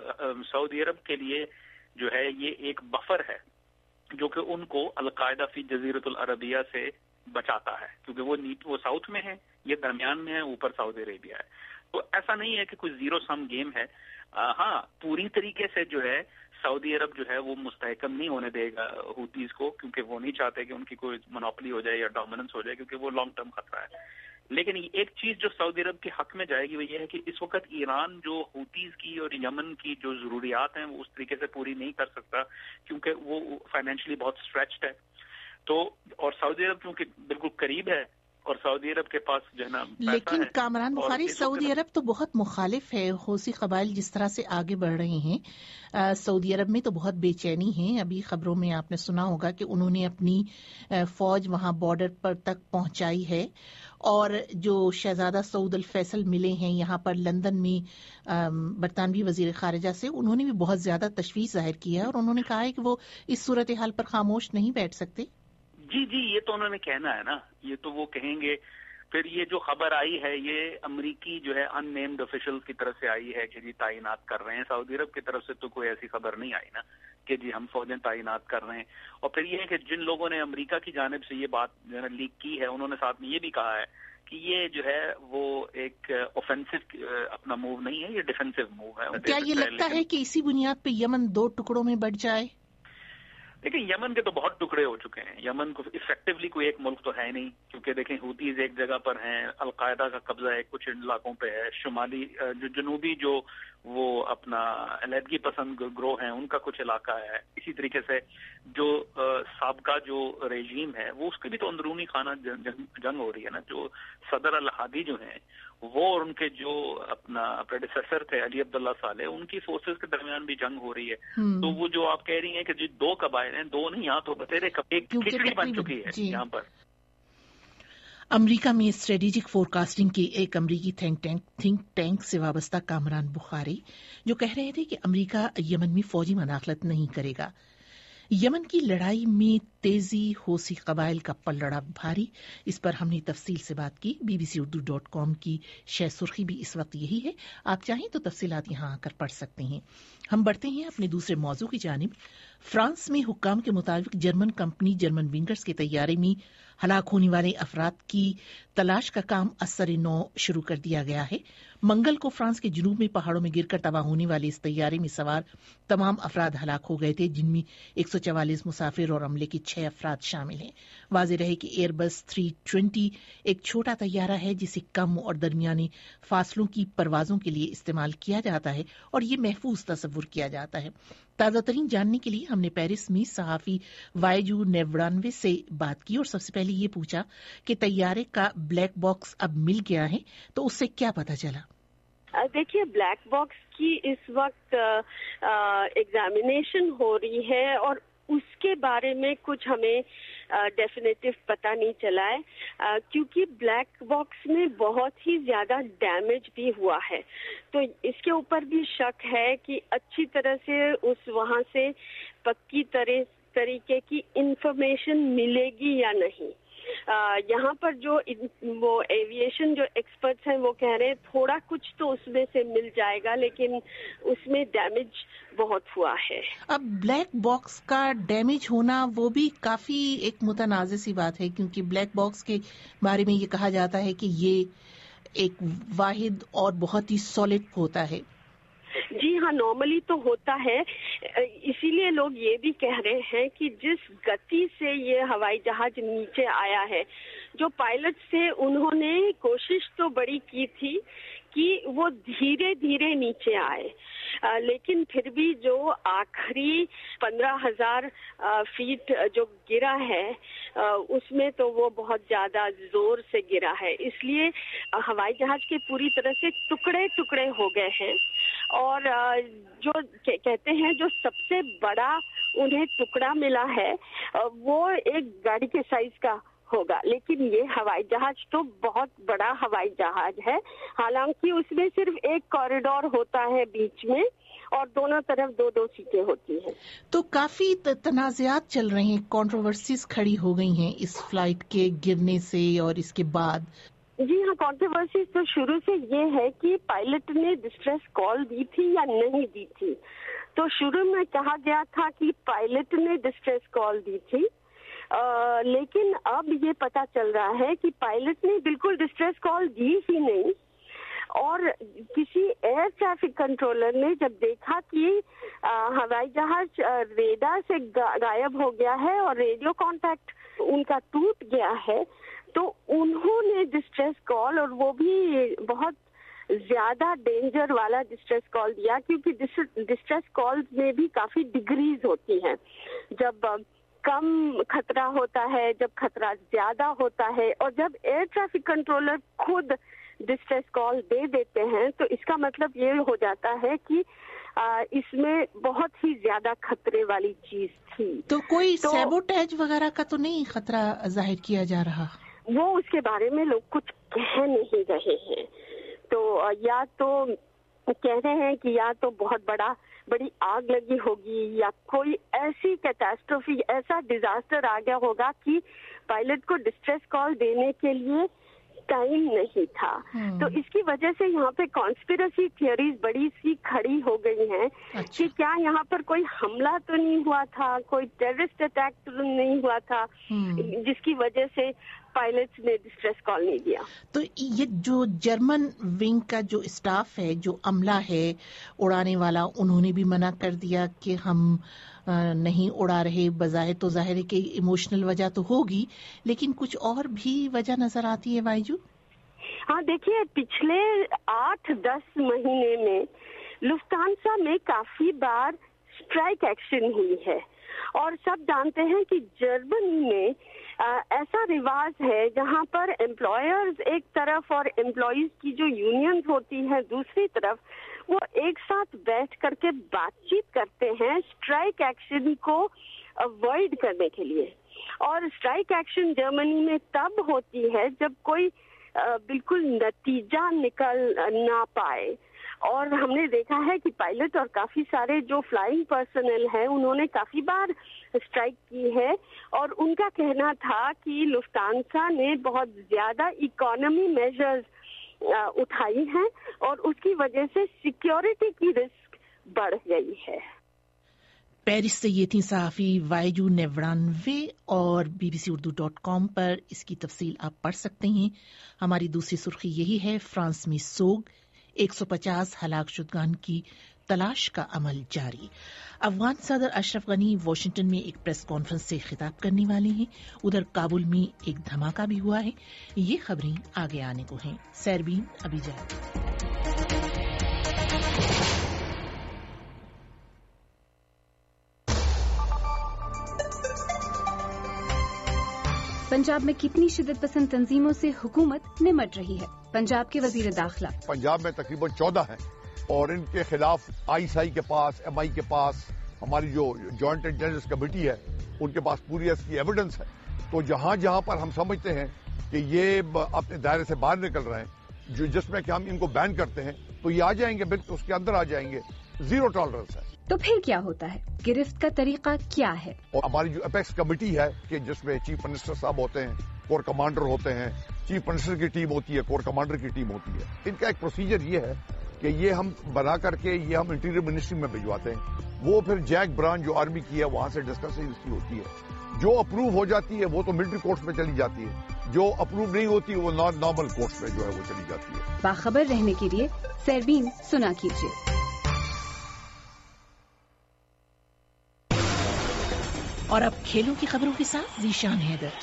Speaker 2: سعودی عرب کے لیے جو ہے یہ ایک بفر ہے جو کہ ان کو القاعدہ فی جزیرت العربیہ سے بچاتا ہے، کیونکہ وہ ساؤتھ میں ہے، یہ درمیان میں ہے، اوپر سعودی عربیہ ہے۔ تو ایسا نہیں ہے کہ کوئی زیرو سم گیم ہے۔ ہاں، پوری طریقے سے جو ہے سعودی عرب جو ہے وہ مستحکم نہیں ہونے دے گا ہوتیز کو، کیونکہ وہ نہیں چاہتے کہ ان کی کوئی منوپلی ہو جائے یا ڈومیننس ہو جائے، کیونکہ وہ لانگ ٹرم خطرہ ہے۔ لیکن ایک چیز جو سعودی عرب کے حق میں جائے گی وہ یہ ہے کہ اس وقت ایران جو ہوتیز کی اور یمن کی جو ضروریات ہیں وہ اس طریقے سے پوری نہیں کر سکتا، کیونکہ وہ فائنینشلی بہت اسٹریچڈ ہے۔ تو اور سعودی عرب کیونکہ بالکل قریب ہے اور سعودی عرب کے پاس جو ہے نا
Speaker 1: لیکن کامران بخاری سعودی عرب تو بہت مخالف ہے، حوثی قبائل جس طرح سے آگے بڑھ رہے ہیں، سعودی عرب میں تو بہت بے چینی ہے۔ ابھی خبروں میں آپ نے سنا ہوگا کہ انہوں نے اپنی فوج وہاں بارڈر پر تک پہنچائی ہے، اور جو شہزادہ سعود الفیصل ملے ہیں یہاں پر لندن میں برطانوی وزیر خارجہ سے، انہوں نے بھی بہت زیادہ تشویش ظاہر کیا ہے، اور انہوں نے کہا ہے کہ وہ اس صورتحال پر خاموش نہیں بیٹھ سکتے۔
Speaker 2: جی، یہ تو انہوں نے کہنا ہے نا، یہ تو وہ کہیں گے۔ پھر یہ جو خبر آئی ہے یہ امریکی جو ہے ان نیمڈ آفیشل کی طرف سے آئی ہے کہ جی تعینات کر رہے ہیں، سعودی عرب کی طرف سے تو کوئی ایسی خبر نہیں آئی نا کہ جی ہم فوجیں تعینات کر رہے ہیں۔ اور پھر یہ ہے کہ جن لوگوں نے امریکہ کی جانب سے یہ بات جو ہے لیک کی ہے، انہوں نے ساتھ میں یہ بھی کہا ہے کہ یہ جو ہے وہ ایک اوفینسو اپنا موو نہیں ہے، یہ ڈیفینسو موو ہے۔
Speaker 1: کیا یہ لگتا ہے کہ اسی بنیاد پہ یمن 2 ٹکڑوں میں بٹ جائے؟
Speaker 2: دیکھیں یمن کے تو بہت ٹکڑے ہو چکے ہیں، یمن کو افیکٹولی کوئی ایک ملک تو ہے نہیں، کیونکہ دیکھیں ہوتیز ایک جگہ پر ہیں، القاعدہ کا قبضہ ہے کچھ علاقوں پہ ہے، شمالی جو جنوبی جو وہ اپنا علیحدگی پسند گروہ ہیں ان کا کچھ علاقہ ہے. اسی طریقے سے جو سابقہ جو رежیم ہے وہ اس کی بھی تو اندرونی خانہ جنگ ہو رہی ہے نا. جو صدر الہادی جو ہیں وہ اور ان کے جو اپنا پریڈیسیسر تھے علی عبداللہ صالح ان کی فورسز کے درمیان بھی جنگ ہو رہی ہے. تو وہ جو آپ کہہ رہی ہیں کہ جو دو قبائل ہیں، دو نہیں، یہاں تو بتیرے ایک کھچڑی بن چکی ہے یہاں پر.
Speaker 1: امریکہ میں اسٹریٹجک فورکاسٹنگ کے ایک امریکی تھنک ٹینک سے وابستہ کامران بخاری جو کہہ رہے تھے کہ امریکہ یمن میں فوجی مداخلت نہیں کرے گا. یمن کی لڑائی میں تیزی، حوثی قبائل کا پلڑا بھاری، اس پر ہم نے تفصیل سے بات کی. bbc.urdu.com کی شہ سرخی بھی اس وقت یہی ہے، آپ چاہیں تو تفصیلات یہاں آ کر پڑھ سکتے ہیں. ہم بڑھتے ہیں اپنے دوسرے موضوع کی جانب. فرانس میں حکام کے مطابق جرمن کمپنی جرمن ونگرز کے طیارے میں ہلاک ہونے والے افراد کی تلاش کا کام اثر نو شروع کر دیا گیا ہے. منگل کو فرانس کے جنوب میں پہاڑوں میں گر کر تباہ ہونے والے اس طیارے میں سوار تمام افراد ہلاک ہو گئے تھے، جن میں 144 مسافر اور عملے کے 6 افراد شامل ہیں. واضح رہے کہ ایئر بس 320 ایک چھوٹا طیارہ ہے جسے کم اور درمیانے فاصلوں کی پروازوں کے لیے استعمال کیا جاتا ہے اور یہ محفوظ تصور کیا جاتا ہے. تازہ ترین جاننے کے لیے ہم نے پیرس میں صحافی وائجو نیورانوے سے بات کی اور سب سے پہلے یہ پوچھا کہ طیارے کا بلیک باکس اب مل گیا ہے تو اس سے کیا پتہ چلا؟
Speaker 16: دیکھیے، بلیک باکس کی اس وقت ایگزامینیشن ہو رہی ہے اور اس کے بارے میں کچھ ہمیں ڈیفینیٹو پتہ نہیں چلا ہے، کیونکہ بلیک باکس میں بہت ہی زیادہ ڈیمیج بھی ہوا ہے. تو اس کے اوپر بھی شک ہے کہ اچھی طرح سے اس وہاں سے پکی طریقے کی انفارمیشن ملے گی یا نہیں. یہاں پر جو وہ ایویشن جو ایکسپرٹس ہیں وہ کہہ رہے ہیں تھوڑا کچھ تو اس میں سے مل جائے گا، لیکن اس میں ڈیمیج بہت ہوا ہے.
Speaker 1: اب بلیک باکس کا ڈیمیج ہونا وہ بھی کافی ایک متنازع سی بات ہے، کیونکہ بلیک باکس کے بارے میں یہ کہا جاتا ہے کہ یہ ایک واحد اور بہت ہی سالڈ ہوتا ہے.
Speaker 16: جی ہاں، نارملی تو ہوتا ہے، اسی لیے لوگ یہ بھی کہہ رہے ہیں کہ جس گتی سے یہ ہوائی جہاز نیچے آیا ہے، جو پائلٹ تھے انہوں نے کوشش تو بڑی کی تھی کہ وہ دھیرے دھیرے نیچے آئے، لیکن پھر بھی جو آخری 15,000 فیٹ جو گرا ہے اس میں تو وہ بہت زیادہ زور سے گرا ہے. اس لیے ہوائی جہاز کے پوری طرح سے ٹکڑے ٹکڑے ہو گئے ہیں، اور جو کہتے ہیں جو سب سے بڑا انہیں ٹکڑا ملا ہے وہ ایک گاڑی کے سائز کا ہوگا، لیکن یہ ہوائی جہاز تو بہت بڑا ہوائی جہاز ہے. حالانکہ اس میں صرف ایک کوریڈور ہوتا ہے بیچ میں اور دونوں طرف 2 سیٹیں ہوتی ہیں.
Speaker 1: تو کافی تنازعات چل رہے ہیں، کنٹروورسیز کھڑی ہو گئی ہیں اس فلائٹ کے گرنے سے اور اس کے بعد.
Speaker 16: جی ہاں، کنٹروورسیز تو شروع سے یہ ہے کہ پائلٹ نے ڈسٹریس کال دی تھی یا نہیں دی تھی. تو شروع میں کہا گیا تھا کہ پائلٹ نے ڈسٹریس کال دی تھی، لیکن اب یہ پتا چل رہا ہے کہ پائلٹ نے بالکل ڈسٹریس کال دی ہی نہیں، اور کسی ایئر ٹریفک کنٹرولر نے جب دیکھا کہ ہوائی جہاز ریڈار سے غائب ہو گیا ہے اور ریڈیو کانٹیکٹ ان کا ٹوٹ گیا ہے، تو انہوں نے ڈسٹریس کال، اور وہ بھی بہت زیادہ ڈینجر والا ڈسٹریس کال دیا، کیونکہ ڈسٹریس کال میں بھی کافی ڈگریز ہوتی ہیں. جب کم خطرہ ہوتا ہے، جب خطرہ زیادہ ہوتا ہے، اور جب ایئر ٹریفک کنٹرولر خود ڈسٹریس کال دے دیتے ہیں تو اس کا مطلب یہ ہو جاتا ہے کہ اس میں بہت ہی زیادہ خطرے والی چیز تھی.
Speaker 1: تو کوئی سیبوٹیج وغیرہ کا تو نہیں خطرہ ظاہر کیا جا رہا؟
Speaker 16: وہ اس کے بارے میں لوگ کچھ کہہ نہیں رہے ہیں. تو یا تو کہہ رہے ہیں کہ یا تو بہت بڑی آگ لگی ہوگی، یا کوئی ایسی کیٹاسٹروفی، ایسا ڈیزاسٹر آ گیا ہوگا کہ پائلٹ کو ڈسٹریس کال دینے کے لیے ٹائم نہیں تھا. تو اس کی وجہ سے یہاں پہ کانسپیریسی تھیوریز بڑی سی کھڑی ہو گئی ہیں کہ کیا یہاں پر کوئی حملہ تو نہیں ہوا تھا، کوئی ٹیررسٹ اٹیک تو نہیں ہوا تھا جس کی وجہ سے پائلٹس نے ڈسٹریس کال نہیں دیا.
Speaker 1: تو یہ جو جرمن ونگ کا جو اسٹاف ہے، جو عملہ ہے اڑانے والا، انہوں نے بھی منع کر دیا کہ ہم نہیں اڑا رہے. بظاہر تو ظاہر ہے کہ ایموشنل وجہ تو ہوگی، لیکن کچھ اور بھی وجہ نظر آتی ہے وائجو؟
Speaker 16: ہاں دیکھیے، پچھلے 8-10 مہینے میں لفتانسا میں کافی بار اسٹرائک ایکشن ہوئی ہے، اور سب جانتے ہیں کہ جرمنی میں ایسا رواج ہے جہاں پر امپلائرز ایک طرف اور امپلائیز کی جو یونینز ہوتی ہیں دوسری طرف، وہ ایک ساتھ بیٹھ کر کے بات چیت کرتے ہیں اسٹرائک ایکشن کو اوائڈ کرنے کے لیے. اور اسٹرائک ایکشن جرمنی میں تب ہوتی ہے جب کوئی بالکل نتیجہ نکل نہ پائے. اور ہم نے دیکھا ہے کہ پائلٹ اور کافی سارے جو فلائنگ پرسنل ہیں انہوں نے کافی بار اسٹرائک کی ہے، اور ان کا کہنا تھا کہ لفتانسا نے بہت زیادہ اکانومی میجرز اٹھائی ہیں اور اس کی وجہ سے سیکیورٹی کی رسک بڑھ گئی ہے.
Speaker 1: پیرس سے یہ تھی صحافی وائجو نیورانوے، اور bbc.urdu.com پر اس کی تفصیل آپ پڑھ سکتے ہیں. ہماری دوسری سرخی یہی ہے، فرانس میں سوگ، 150 ہلاک شدگان کی تلاش کا عمل جاری. افغان صدر اشرف غنی واشنگٹن میں ایک پریس کانفرنس سے خطاب کرنے والے ہیں. ادھر کابل میں ایک دھماکہ بھی ہوا ہے. یہ خبریں آگے آنے کو ہیں. سیربین ابھی جائے.
Speaker 10: پنجاب میں کتنی شدت پسند تنظیموں سے حکومت نمٹ رہی ہے؟ پنجاب کے وزیر داخلہ
Speaker 11: پنجاب میں تقریباً 14 ہیں، اور ان کے خلاف ISI کے پاس، MI کے پاس، ہماری جو جوائنٹ انٹیلیجنس کمیٹی ہے ان کے پاس پوری اس کی ایویڈنس ہے. تو جہاں جہاں پر ہم سمجھتے ہیں کہ یہ اپنے دائرے سے باہر نکل رہے ہیں، جس میں کہ ہم ان کو بین کرتے ہیں، تو یہ آ جائیں گے، بالکل اس کے اندر آ جائیں گے. زیرو ٹالرنس ہے.
Speaker 10: تو پھر کیا ہوتا ہے؟ گرفت کا طریقہ کیا ہے؟
Speaker 11: اور ہماری جو اپیکس کمیٹی ہے کہ جس میں چیف منسٹر صاحب ہوتے ہیں، کور کمانڈر ہوتے ہیں، چیف منسٹر کی ٹیم ہوتی ہے، کور کمانڈر کی ٹیم ہوتی ہے. ان کا ایک پروسیجر یہ ہے کہ یہ ہم بنا کر کے یہ ہم انٹیریئر منسٹری میں بھجواتے ہیں. وہ پھر جیک برانچ جو آرمی کی ہے وہاں سے ڈسکشن ہوتی ہے. جو اپروو ہو جاتی ہے وہ تو ملٹری کورٹس میں چلی جاتی ہے، جو اپروو نہیں ہوتی وہ نارمل کورٹس میں جو ہے وہ چلی جاتی ہے.
Speaker 10: باخبر رہنے کے لیے سیربین سنا کیجیے.
Speaker 1: اور اب کھیلوں کی خبروں کے ساتھ Zeeshan Haider.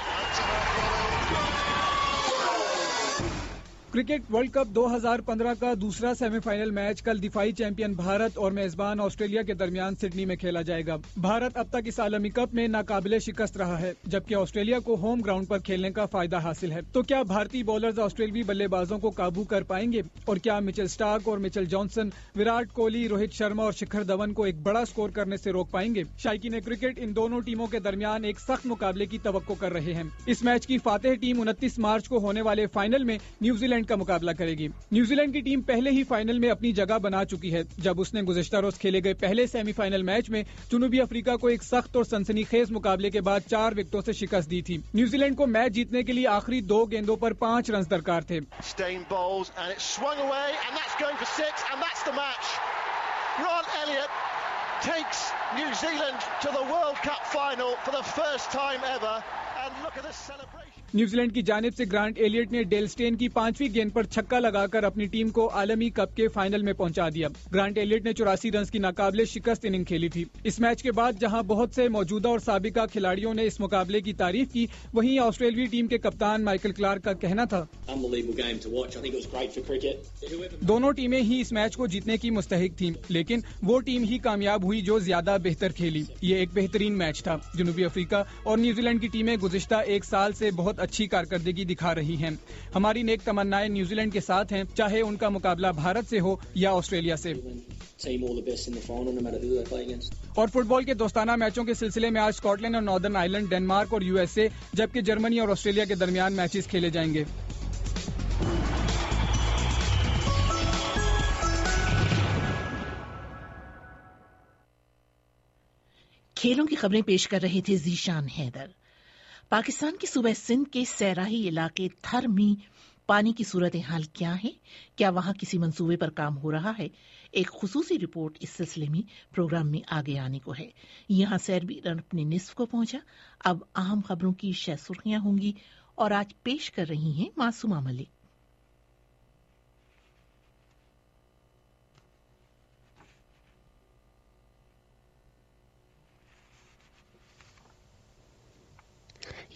Speaker 8: Cricket World Cup 2015 کا دوسرا سیمی فائنل میچ کل دفاعی چیمپئن بھارت اور میزبان آسٹریلیا کے درمیان سڈنی میں کھیلا جائے گا. بھارت اب تک اس عالمی کپ میں ناقابل شکست رہا ہے، جبکہ آسٹریلیا کو ہوم گراؤنڈ پر کھیلنے کا فائدہ حاصل ہے. تو کیا بھارتی بولرز آسٹریلوی بلے بازوں کو قابو کر پائیں گے؟ اور کیا مچل سٹارک اور مچل جانسن وراٹ کوہلی، روہت شرما اور شکھر دھون کو ایک بڑا سکور کرنے سے روک پائیں گے؟ شائقین کرکٹ ان دونوں ٹیموں کے درمیان ایک سخت مقابلے کی توقع کر رہے ہیں. اس میچ کی فاتح ٹیم 29 مارچ کو ہونے والے فائنل میں نیوزی لینڈ کا مقابلہ کرے گی. نیوزی لینڈ کی ٹیم پہلے ہی فائنل میں اپنی جگہ بنا چکی ہے، جب اس نے گزشتہ روز کھیلے گئے پہلے سیمی فائنل میچ میں جنوبی افریقہ کو ایک سخت اور سنسنی خیز مقابلے کے بعد 4 وکٹوں سے شکست دی تھی. نیوزی لینڈ کو میچ جیتنے کے لیے آخری 2 گیندوں پر 5 رنز درکار تھے. نیوزی لینڈ کی جانب سے گرانٹ ایلیٹ نے ڈیل سٹین کی 5ویں گیند پر چھکا لگا کر اپنی ٹیم کو عالمی کپ کے فائنل میں پہنچا دیا. گرانٹ ایلیٹ نے 84 رنز کی ناقابل شکست اننگ کھیلی تھی. اس میچ کے بعد جہاں بہت سے موجودہ اور سابقہ کھلاڑیوں نے اس مقابلے کی تعریف کی، وہیں آسٹریلوی ٹیم کے کپتان مائیکل کلارک کا کہنا تھا دونوں ٹیمیں ہی اس میچ کو جیتنے کی مستحق تھیں، لیکن وہ ٹیم ہی کامیاب ہوئی جو زیادہ بہتر کھیلی. یہ ایک بہترین میچ تھا. جنوبی افریقہ اور نیوزی لینڈ کی ٹیمیں گزشتہ 1 سال سے بہت اچھی کارکردگی دکھا رہی ہیں. ہماری نیک تمنائیں نیوزی لینڈ کے ساتھ ہیں، چاہے ان کا مقابلہ بھارت سے ہو یا آسٹریلیا سے. اور فٹ بال کے دوستانہ میچوں کے سلسلے میں آج اسکاٹ لینڈ اور ناردرن آئرلینڈ، ڈنمارک اور USA، جبکہ جرمنی اور آسٹریلیا کے درمیان میچز کھیلے جائیں گے.
Speaker 1: کھیلوں کی خبریں پیش کر رہے تھے ذیشان حیدر. پاکستان کے صوبہ سندھ کے صحرائی علاقے تھر میں پانی کی صورتحال کیا ہے؟ کیا وہاں کسی منصوبے پر کام ہو رہا ہے؟ ایک خصوصی رپورٹ اس سلسلے میں پروگرام میں آگے آنے کو ہے. یہاں سیربین اپنے نصف کو پہنچا. اب اہم خبروں کی شہ سرخیاں ہوں گی اور آج پیش کر رہی ہیں معصومہ ملک.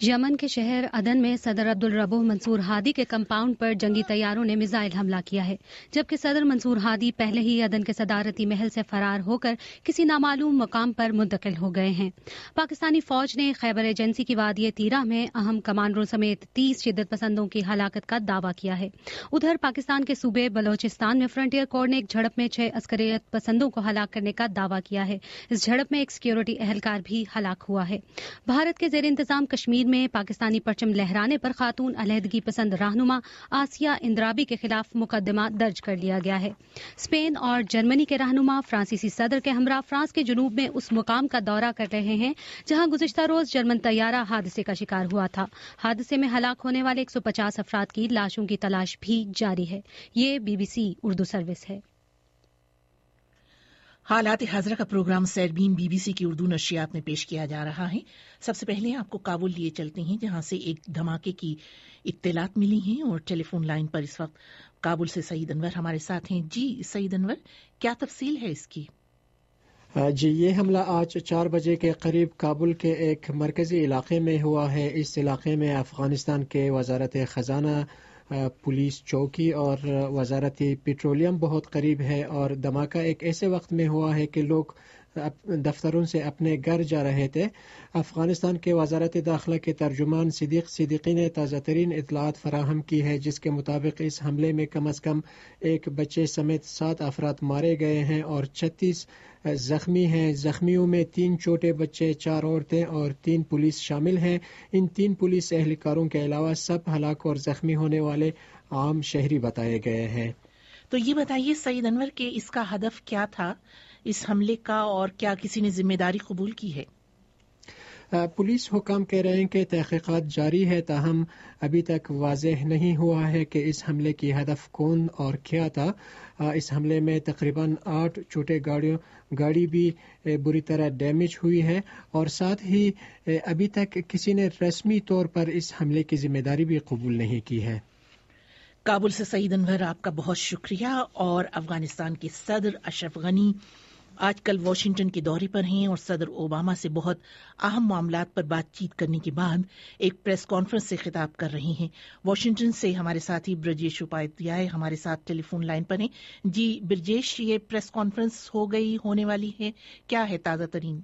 Speaker 3: یمن کے شہر عدن میں صدر عبدالربوح منصور ہادی کے کمپاؤنڈ پر جنگی طیاروں نے میزائل حملہ کیا ہے، جبکہ صدر منصور ہادی پہلے ہی عدن کے صدارتی محل سے فرار ہو کر کسی نامعلوم مقام پر منتقل ہو گئے ہیں۔ پاکستانی فوج نے خیبر ایجنسی کی وادی تیرہ میں اہم کمانڈروں سمیت 30 شدت پسندوں کی ہلاکت کا دعویٰ کیا ہے۔ ادھر پاکستان کے صوبے بلوچستان میں فرنٹیئر کور نے ایک جھڑپ میں 6 عسکریت پسندوں کو ہلاک کرنے کا دعویٰ کیا ہے۔ اس جھڑپ میں ایک سیکیورٹی اہلکار بھی ہلاک ہوا ہے۔ بھارت کے زیر انتظام کشمیر میں پاکستانی پرچم لہرانے پر خاتون علیحدگی پسند رہنما آسیہ اندرابی کے خلاف مقدمہ درج کر لیا گیا ہے۔ اسپین اور جرمنی کے رہنما فرانسیسی صدر کے ہمراہ فرانس کے جنوب میں اس مقام کا دورہ کر رہے ہیں جہاں گزشتہ روز جرمن طیارہ حادثے کا شکار ہوا تھا۔ حادثے میں ہلاک ہونے والے 150 افراد کی لاشوں کی تلاش بھی جاری ہے۔ یہ BBC اردو سروس ہے۔
Speaker 1: حالات حاضرہ کا پروگرام سیربین BBC کی اردو نشریات میں پیش کیا جا رہا ہے۔ سب سے پہلے آپ کو کابل لیے چلتے ہیں جہاں سے ایک دھماکے کی اطلاعات ملی ہیں اور ٹیلی فون لائن پر اس وقت کابل سے سعید انور ہمارے ساتھ ہیں۔ جی سعید انور، کیا تفصیل ہے اس کی؟
Speaker 17: جی، یہ حملہ آج 4 بجے کے قریب کابل کے ایک مرکزی علاقے میں ہوا ہے۔ اس علاقے میں افغانستان کے وزارت خزانہ، پولیس چوکی اور وزارت پیٹرولیم بہت قریب ہے، اور دھماکہ ایک ایسے وقت میں ہوا ہے کہ لوگ دفتروں سے اپنے گھر جا رہے تھے۔ افغانستان کے وزارت داخلہ کے ترجمان صدیق صدیقی نے تازہ ترین اطلاعات فراہم کی ہے، جس کے مطابق اس حملے میں کم از کم ایک بچے سمیت 7 افراد مارے گئے ہیں اور 36 زخمی ہیں۔ زخمیوں میں 3 چھوٹے بچے، 4 عورتیں اور 3 پولیس شامل ہیں۔ ان 3 پولیس اہلکاروں کے علاوہ سب ہلاک اور زخمی ہونے والے عام شہری بتائے گئے ہیں۔
Speaker 1: تو یہ بتائیے سعید انور کہ اس کا ہدف کیا تھا اس حملے کا، اور کیا کسی نے ذمہ داری قبول کی ہے؟
Speaker 17: پولیس حکام کہہ رہے ہیں کہ تحقیقات جاری ہے، تاہم ابھی تک واضح نہیں ہوا ہے کہ اس حملے کی ہدف کون اور کیا تھا۔ اس حملے میں تقریباً 8 چھوٹے گاڑی بھی بری طرح ڈیمیج ہوئی ہے، اور ساتھ ہی ابھی تک کسی نے رسمی طور پر اس حملے کی ذمہ داری بھی قبول نہیں کی ہے۔
Speaker 1: کابل سے سعید انور، آپ کا بہت شکریہ۔ اور افغانستان کے صدر اشرف غنی آج کل واشنگٹن کے دورے پر ہیں اور صدر اوباما سے بہت اہم معاملات پر بات چیت کرنے کے بعد ایک پریس کانفرنس سے خطاب کر رہے ہیں۔ واشنگٹن سے ہمارے ساتھی برجیش اپادھیائے ہمارے ساتھ ٹیلی فون لائن پر ہیں۔ جی برجیش، یہ پریس کانفرنس ہونے والی ہے، کیا ہے تازہ ترین؟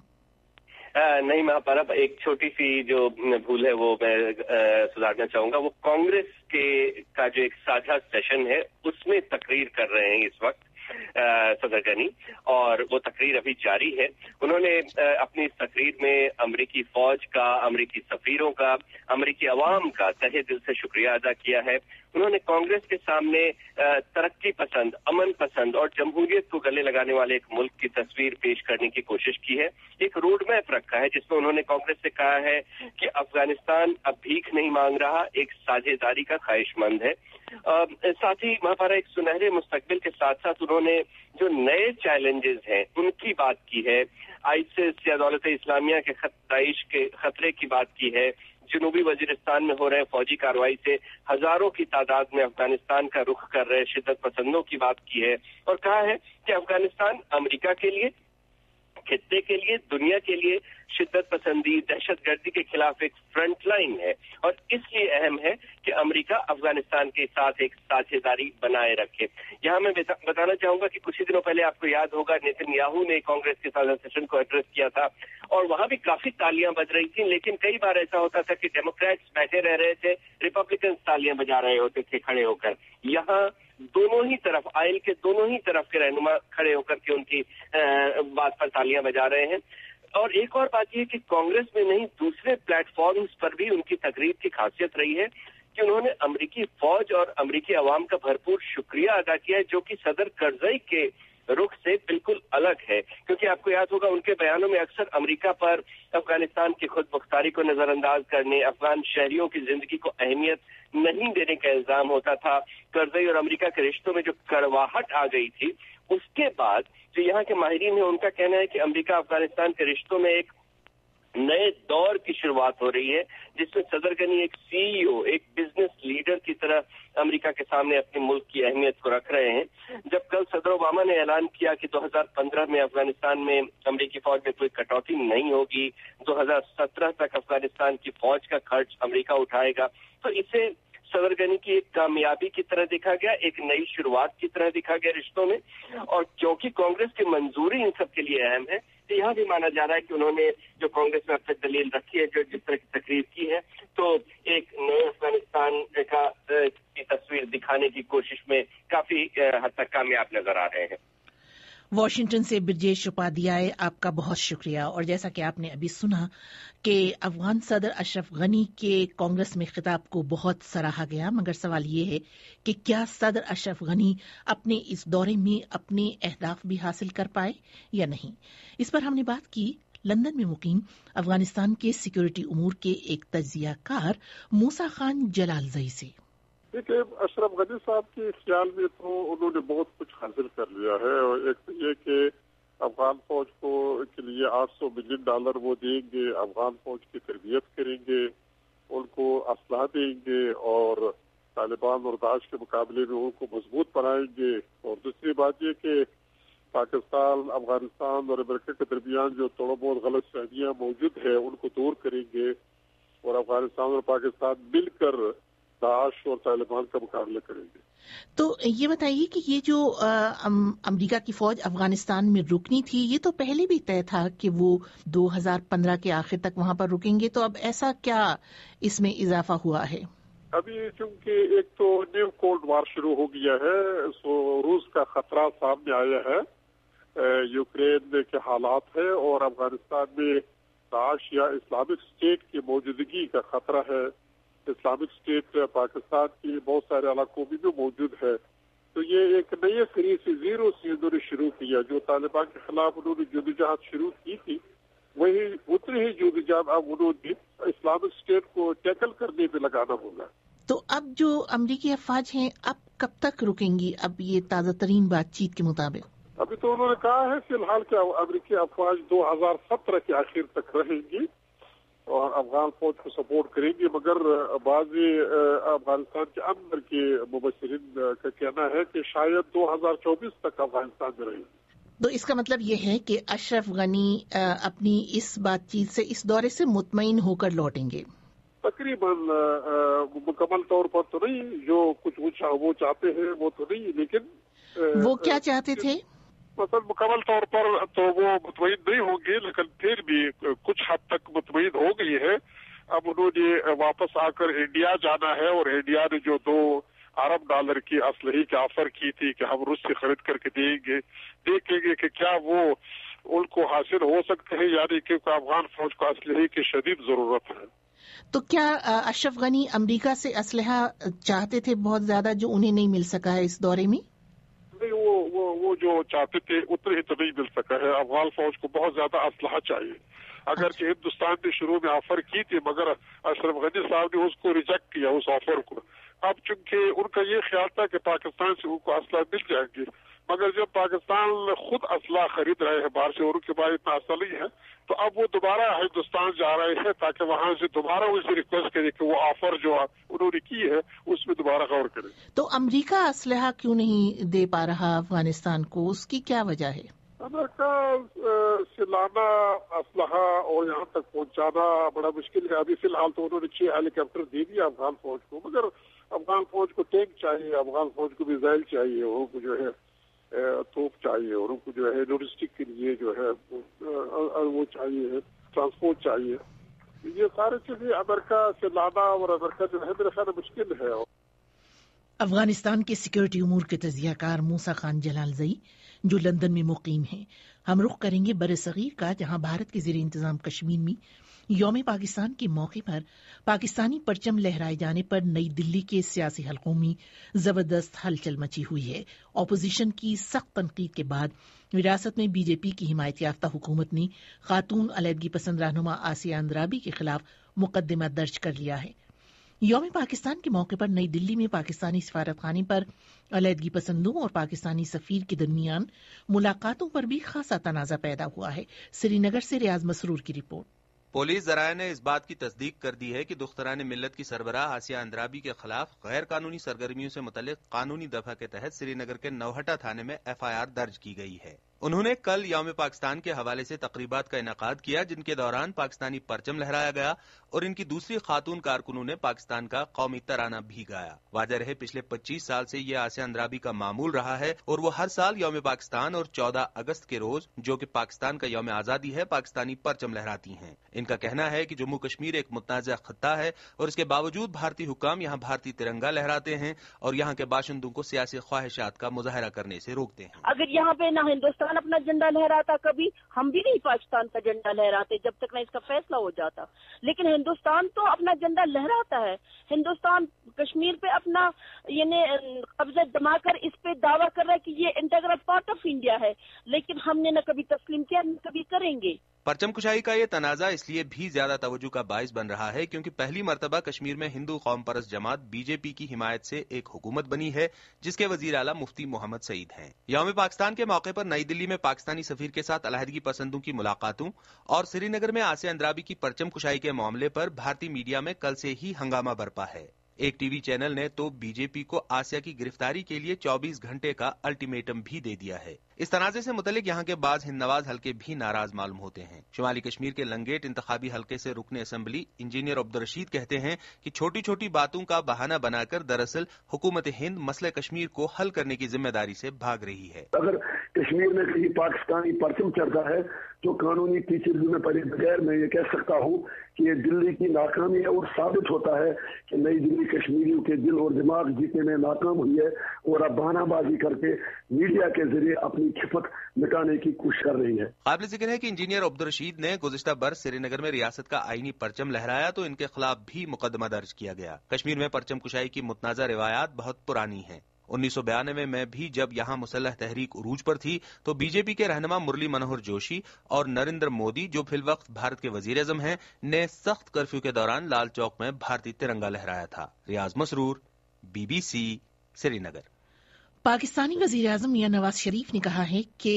Speaker 18: نہیں مہاپرب، ایک چھوٹی سی جو بھول ہے وہ میں سدھارنا چاہوں گا۔ وہ کانگریس کا جو ایک سادھا سیشن ہے اس میں تقریر کر رہے ہیں اس وقت صدر غنی، اور وہ تقریر ابھی جاری ہے۔ انہوں نے اپنی اس تقریر میں امریکی فوج کا، امریکی سفیروں کا، امریکی عوام کا تہہ دل سے شکریہ ادا کیا ہے۔ انہوں نے کانگریس کے سامنے ترقی پسند، امن پسند اور جمہوریت کو گلے لگانے والے ایک ملک کی تصویر پیش کرنے کی کوشش کی ہے۔ ایک روڈ میپ رکھا ہے جس میں انہوں نے کانگریس سے کہا ہے کہ افغانستان اب بھیک نہیں مانگ رہا، ایک ساجھیداری کا خواہش مند ہے۔ ساتھ ہی مہاپارا ایک سنہرے مستقبل کے ساتھ ساتھ انہوں نے جو نئے چیلنجز ہیں ان کی بات کی ہے۔ آئیسس یا دولت اسلامیہ کے داعش کے خطرے کی بات کی ہے۔ جنوبی وزیرستان میں ہو رہے فوجی کارروائی سے ہزاروں کی تعداد میں افغانستان کا رخ کر رہے شدت پسندوں کی بات کی ہے، اور کہا ہے کہ افغانستان امریکہ کے لیے، خطے کے لیے، دنیا کے لیے شدت پسندی، دہشت گردی کے خلاف ایک فرنٹ لائن ہے، اور اس لیے اہم ہے کہ امریکہ افغانستان کے ساتھ ایک ساجھیداری بنائے رکھے۔ یہاں میں بتانا چاہوں گا کہ کچھ ہی دنوں پہلے آپ کو یاد ہوگا نیتن یاہو نے کانگریس کے سادھا سیشن کو ایڈریس کیا تھا، اور وہاں بھی کافی تالیاں بج رہی تھیں، لیکن کئی بار ایسا ہوتا تھا کہ ڈیموکریٹس بیٹھے رہ رہے تھے، ریپبلکنس تالیاں بجا رہے ہوتے تھے کھڑے ہو کر۔ یہاں دونوں ہی طرف، آئل کے دونوں ہی طرف کے رہنما کھڑے ہو کر کے ان کی بات پر تالیاں بجا رہے ہیں۔ اور ایک اور بات یہ کہ کانگریس میں نہیں، دوسرے پلیٹ فارمز پر بھی ان کی تقریر کی خاصیت رہی ہے کہ انہوں نے امریکی فوج اور امریکی عوام کا بھرپور شکریہ ادا کیا ہے، جو کہ صدر کرزئی کے رخ سے بالکل الگ ہے، کیونکہ آپ کو یاد ہوگا ان کے بیانوں میں اکثر امریکہ پر افغانستان کی خود مختاری کو نظر انداز کرنے، افغان شہریوں کی زندگی کو اہمیت نہیں دینے کا الزام ہوتا تھا۔ کرزئی اور امریکہ کے رشتوں میں جو کڑواہٹ آ گئی تھی، اس کے بعد جو یہاں کے ماہرین ہیں ان کا کہنا ہے کہ امریکہ افغانستان کے رشتوں میں ایک نئے دور کی شروعات ہو رہی ہے جس میں صدر غنی ایک CEO، ایک بزنس لیڈر کی طرح امریکہ کے سامنے اپنے ملک کی اہمیت کو رکھ رہے ہیں. جب کل صدر اوباما نے اعلان کیا کہ 2015 میں افغانستان میں امریکی فوج میں کوئی کٹوتی نہیں ہوگی، 2017 تک افغانستان کی فوج کا خرچ امریکہ اٹھائے گا، تو اسے صدر غنی کی ایک کامیابی کی طرح دیکھا گیا، ایک نئی شروعات کی طرح دیکھا گیا رشتوں میں. اور کیونکہ کانگریس کی منظوری ان سب کے لیے اہم ہے، تو یہاں بھی مانا جا رہا ہے کہ انہوں نے جو کانگریس میں اب تک دلیل رکھی ہے، جو جس طرح کی تقریر کی ہے، تو ایک نئے افغانستان کی تصویر دکھانے کی کوشش میں کافی حد تک کامیاب نظر آ رہے ہیں.
Speaker 1: واشنگٹن سے برجیش اپادھیائے، آپ کا بہت شکریہ. اور جیسا کہ آپ نے ابھی سنا کہ افغان صدر اشرف غنی کے کانگریس میں خطاب کو بہت سراہا گیا، مگر سوال یہ ہے کہ کیا صدر اشرف غنی اپنے اس دورے میں اپنے اہداف بھی حاصل کر پائے یا نہیں. اس پر ہم نے بات کی لندن میں مقیم افغانستان کے سیکورٹی امور کے ایک تجزیہ کار موسیٰ خان جلال زئی سے.
Speaker 19: دیکھیے، اشرف غنی صاحب کے خیال میں تو انہوں نے بہت کچھ حاصل کر لیا ہے، اور ایک تو یہ کہ افغان فوج کو کے لیے $800 ملین وہ دیں گے، افغان فوج کی تربیت کریں گے، ان کو اسلحہ دیں گے، اور طالبان اور داعش کے مقابلے میں ان کو مضبوط بنائیں گے. اور دوسری بات یہ کہ پاکستان، افغانستان اور امریکہ کے درمیان جو تھوڑا بہت غلط فہمیاں موجود ہیں ان کو دور کریں گے، اور افغانستان اور پاکستان مل کر داعش اور طالبان کا مقابلہ کریں گے.
Speaker 1: تو یہ بتائیے کہ یہ جو امریکہ کی فوج افغانستان میں رکنی تھی، یہ تو پہلے بھی طے تھا کہ وہ 2015 کے آخر تک وہاں پر رکیں گے، تو اب ایسا کیا اس میں اضافہ ہوا ہے؟
Speaker 19: ابھی چونکہ ایک تو نیو کولڈ وار شروع ہو گیا ہے، سو روس کا خطرہ سامنے آیا ہے، یوکرین کے حالات ہے، اور افغانستان میں داعش یا اسلامک اسٹیٹ کی موجودگی کا خطرہ ہے. اسلامک اسٹیٹ پاکستان کی بہت سارے علاقوں میں بھی موجود ہے. تو یہ ایک نئے سری سے زیرو سے انہوں نے شروع کیا. جو طالبان کے خلاف انہوں نے جدوجہد شروع کی تھی، وہی اتنی ہی جدوجہد اب انہوں نے اسلامک اسٹیٹ کو ٹیکل کرنے پہ لگانا ہوگا.
Speaker 1: تو اب جو امریکی افواج ہیں اب کب تک رکیں گی؟ اب یہ تازہ ترین بات چیت کے مطابق
Speaker 19: ابھی تو انہوں نے کہا ہے فی الحال کہ امریکی افواج 2017 کے آخر تک رہیں گی اور افغان فوج کو سپورٹ کریں گی، مگر بعض افغانستان کے اندر کے مبصرین کا کہنا ہے کہ شاید 2024 تک افغانستان میں رہیں گی.
Speaker 1: تو اس کا مطلب یہ ہے کہ اشرف غنی اپنی اس بات چیت سے، اس دورے سے مطمئن ہو کر لوٹیں گے؟
Speaker 19: تقریباً مکمل طور پر تو نہیں، جو کچھ وہ چاہتے ہیں وہ تو نہیں، لیکن
Speaker 1: وہ کیا چاہتے تھے؟
Speaker 19: مطلب مکمل طور پر تو وہ مطمئن نہیں ہوں گے، لیکن پھر بھی کچھ حد تک مطمئن ہو گئی ہے. اب انہوں نے واپس آ کر انڈیا جانا ہے، اور انڈیا نے جو $2 ارب کی اسلحے کی آفر کی تھی کہ ہم روس سے خرید کر کے دیں گے، دیکھیں گے کہ کیا وہ ان کو حاصل ہو سکتے ہیں، یعنی کہ افغان فوج کو اسلحے کی شدید ضرورت ہے.
Speaker 1: تو کیا اشرف غنی امریکہ سے اسلحہ چاہتے تھے بہت زیادہ، جو انہیں نہیں مل سکا ہے اس دورے میں؟
Speaker 19: وہ جو چاہتے تھے اتنے ہی تو نہیں مل سکا ہے. افغان فوج کو بہت زیادہ اسلحہ چاہیے، اگرچہ ہندوستان نے شروع میں آفر کی تھی، مگر اشرف غنی صاحب نے اس کو ریجیکٹ کیا، اس آفر کو. اب چونکہ ان کا یہ خیال تھا کہ پاکستان سے ان کو اسلحہ مل جائیں گے، مگر جب پاکستان خود اسلحہ خرید رہے ہیں باہر سے اور ان کے پاس اتنا اسلحہ نہیں ہے، تو اب وہ دوبارہ ہندوستان جا رہے ہیں تاکہ وہاں سے دوبارہ اسے ریکویسٹ کرے کہ وہ آفر جو انہوں نے کی ہے اس میں دوبارہ غور کرے.
Speaker 1: تو امریکہ اسلحہ کیوں نہیں دے پا رہا افغانستان کو؟ اس کی کیا وجہ ہے؟
Speaker 19: امریکہ سے لانا اسلحہ اور یہاں تک پہنچانا بڑا مشکل ہے. ابھی فی الحال تو انہوں نے 6 ہیلی کاپٹر دے دیا افغان فوج کو، مگر افغان فوج کو ٹینک چاہیے، افغان فوج کو میزائل چاہیے، ان کو جو ہے توپ چاہیے، اور ان کو جو ہے لوجسٹک کے لیے جو ہے وہ چاہیے، ٹرانسپورٹ چاہیے. یہ ساری چیزیں امریکہ سے لانا اور امریکہ جو ہے میرے خیال میں مشکل ہے.
Speaker 1: افغانستان کے سیکورٹی امور کے تجزیہ کار موسیٰ خان جلال زئی جو لندن میں مقیم ہیں. ہم رخ کریں گے بر صغیر کا، جہاں بھارت کے زیر انتظام کشمیر میں یوم پاکستان کے موقع پر پاکستانی پرچم لہرائے جانے پر نئی دلی کے سیاسی حلقوں میں زبردست ہلچل مچی ہوئی ہے. اپوزیشن کی سخت تنقید کے بعد ریاست میں بی جے پی کی حمایت یافتہ حکومت نے خاتون علیحدگی پسند رہنما آسیہ اندرابی کے خلاف مقدمہ درج کر لیا ہے. یوم پاکستان کے موقع پر نئی دلی میں پاکستانی سفارت خانے پر علیحدگی پسندوں اور پاکستانی سفیر کے درمیان ملاقاتوں پر بھی خاصا تنازع پیدا ہوا ہے. سری نگر سے ریاض مسرور کی رپورٹ.
Speaker 20: پولیس ذرائع نے اس بات کی تصدیق کر دی ہے کہ دختران ملت کی سربراہ آسیہ اندرابی کے خلاف غیر قانونی سرگرمیوں سے متعلق قانونی دفعہ کے تحت سری نگر کے نوہٹا تھانے میں FIR درج کی گئی ہے۔ انہوں نے کل یوم پاکستان کے حوالے سے تقریبات کا انعقاد کیا، جن کے دوران پاکستانی پرچم لہرایا گیا اور ان کی دوسری خاتون کارکنوں نے پاکستان کا قومی ترانہ بھی گایا۔ واضح رہے پچھلے 25 سال سے یہ آسیہ اندرابی کا معمول رہا ہے اور وہ ہر سال یوم پاکستان اور 14 اگست کے روز، جو کہ پاکستان کا یوم آزادی ہے، پاکستانی پرچم لہراتی ہیں۔ ان کا کہنا ہے کہ جموں کشمیر ایک متنازع خطہ ہے اور اس کے باوجود بھارتی حکام یہاں بھارتی ترنگا لہراتے ہیں اور یہاں کے باشندوں کو سیاسی خواہشات کا مظاہرہ کرنے سے روکتے ہیں۔
Speaker 7: اگر یہاں پہ نہ ہندوستان اپنا جھنڈا لہراتا، کبھی ہم بھی نہیں پاکستان کا جھنڈا لہراتے جب تک نہ اس کا فیصلہ ہو جاتا، لیکن ہندوستان تو اپنا جھنڈا لہراتا ہے۔ ہندوستان کشمیر پہ اپنا یعنی قبضہ جما کر اس پہ دعویٰ کر رہا ہے کہ یہ انٹیگرل پارٹ آف انڈیا ہے، لیکن ہم نے نہ کبھی تسلیم کیا نہ کبھی کریں گے۔
Speaker 20: پرچم کشائی کا یہ تنازع اس لیے بھی زیادہ توجہ کا باعث بن رہا ہے کیونکہ پہلی مرتبہ کشمیر میں ہندو قوم پرست جماعت BJP کی حمایت سے ایک حکومت بنی ہے، جس کے وزیر اعلیٰ مفتی محمد سعید ہیں۔ یوم پاکستان کے موقع پر نئی دلی میں پاکستانی سفیر کے ساتھ علیحدگی پسندوں کی ملاقاتوں اور سری نگر میں آسیہ اندرابی کی پرچم کشائی کے معاملے پر بھارتی میڈیا میں کل سے ہی ہنگامہ برپا ہے۔ ایک ٹی وی چینل نے تو BJP کو آسیہ کی گرفتاری کے لیے 24 گھنٹے کا الٹیمیٹم بھی دے دیا ہے۔ اس تنازع سے متعلق یہاں کے بعض ہند نواز حلقے بھی ناراض معلوم ہوتے ہیں۔ شمالی کشمیر کے لنگیٹ انتخابی حلقے سے رکن اسمبلی انجینئر عبدالرشید کہتے ہیں کہ چھوٹی چھوٹی باتوں کا بہانہ بنا کر دراصل حکومت ہند مسئلہ کشمیر کو حل کرنے کی ذمہ داری سے بھاگ رہی ہے۔
Speaker 21: اگر کشمیر میں کسی پاکستانی پرچم چڑھتا ہے تو قانونی ٹیچر میں پڑے بغیر میں یہ کہہ سکتا ہوں کہ یہ دلی کی ناکامی ہے اور ثابت ہوتا ہے کہ نئی دلی کشمیریوں کے دل اور دماغ جیتنے میں ناکام ہوئی ہے اور اب بہانہ بازی کر کے میڈیا کے ذریعے اپنی کھپت مٹانے کی کوشش کر رہی ہے۔
Speaker 20: قابل ذکر ہے کہ انجینئر عبدالرشید نے گزشتہ برس سری نگر میں ریاست کا آئینی پرچم لہرایا تو ان کے خلاف بھی مقدمہ درج کیا گیا۔ کشمیر میں پرچم کشائی کی متنازع روایات بہت پرانی ہیں۔ 1992 میں بھی جب یہاں مسلح تحریک عروج پر تھی تو BJP کے رہنما مرلی منوہر جوشی اور نریندر مودی، جو فی الوقت بھارت کے وزیر اعظم ہیں، نے سخت کرفیو کے دوران لال چوک میں بھارتی ترنگا لہرایا تھا۔ ریاض مسرور، BBC، سری نگر۔
Speaker 1: پاکستانی وزیر اعظم میاں نواز شریف نے کہا ہے کہ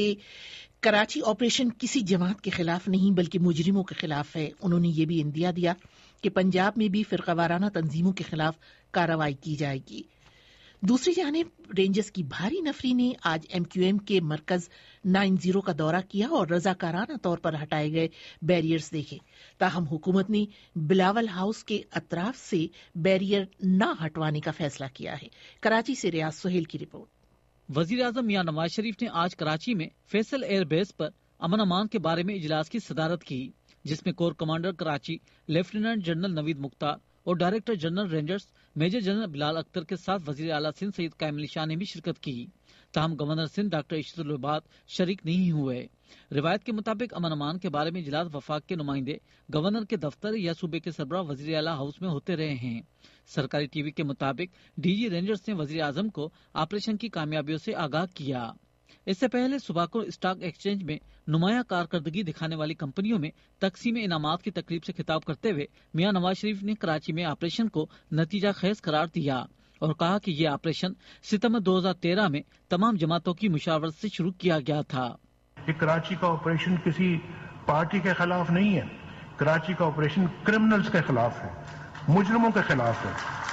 Speaker 1: کراچی آپریشن کسی جماعت کے خلاف نہیں بلکہ مجرموں کے خلاف ہے۔ انہوں نے یہ بھی اندیا دیا کہ پنجاب میں بھی فرقہ وارانہ تنظیموں کے خلاف کارروائی کی جائے گی۔ دوسری جانب رینجرز کی بھاری نفری نے آج MQM کے مرکز 90 کا دورہ کیا اور رضاکارانہ طور پر ہٹائے گئے بیریئرز دیکھے، تاہم حکومت نے بلاول ہاؤس کے اطراف سے بیریئر نہ ہٹوانے کا فیصلہ کیا ہے۔ کراچی سے ریاض سہیل کی رپورٹ۔
Speaker 22: وزیر اعظم میاں نواز شریف نے آج کراچی میں فیصل ایئر بیس پر امن امان کے بارے میں اجلاس کی صدارت کی، جس میں corps commander Karachi lieutenant general Naveed Mukhtar اور director general rangers major general Bilal Akhtar کے ساتھ وزیر اعلیٰ سندھ سید قائم علی شاہ نے بھی شرکت کی، تاہم گورنر سندھ ڈاکٹر اشرت العباد شریک نہیں ہوئے۔ روایت کے مطابق امن امان کے بارے میں اجلاس وفاق کے نمائندے گورنر کے دفتر یا صوبے کے سربراہ وزیر اعلیٰ ہاؤس میں ہوتے رہے ہیں۔ سرکاری ٹی وی کے مطابق DG رینجرز نے وزیر اعظم کو آپریشن کی کامیابیوں سے آگاہ کیا۔ اس سے پہلے صبح کو اسٹاک ایکسچینج میں نمایاں کارکردگی دکھانے والی کمپنیوں میں تقسیم انعامات کی تقریب سے خطاب کرتے ہوئے میاں نواز شریف نے کراچی میں آپریشن کو نتیجہ خیز قرار دیا اور کہا کہ یہ آپریشن ستمبر 2013 میں تمام جماعتوں کی مشاورت سے شروع کیا گیا تھا۔
Speaker 5: یہ کراچی کا آپریشن کسی پارٹی کے خلاف نہیں ہے، کراچی کا آپریشن کرمنلز کے خلاف ہے، مجرموں کے خلاف ہے،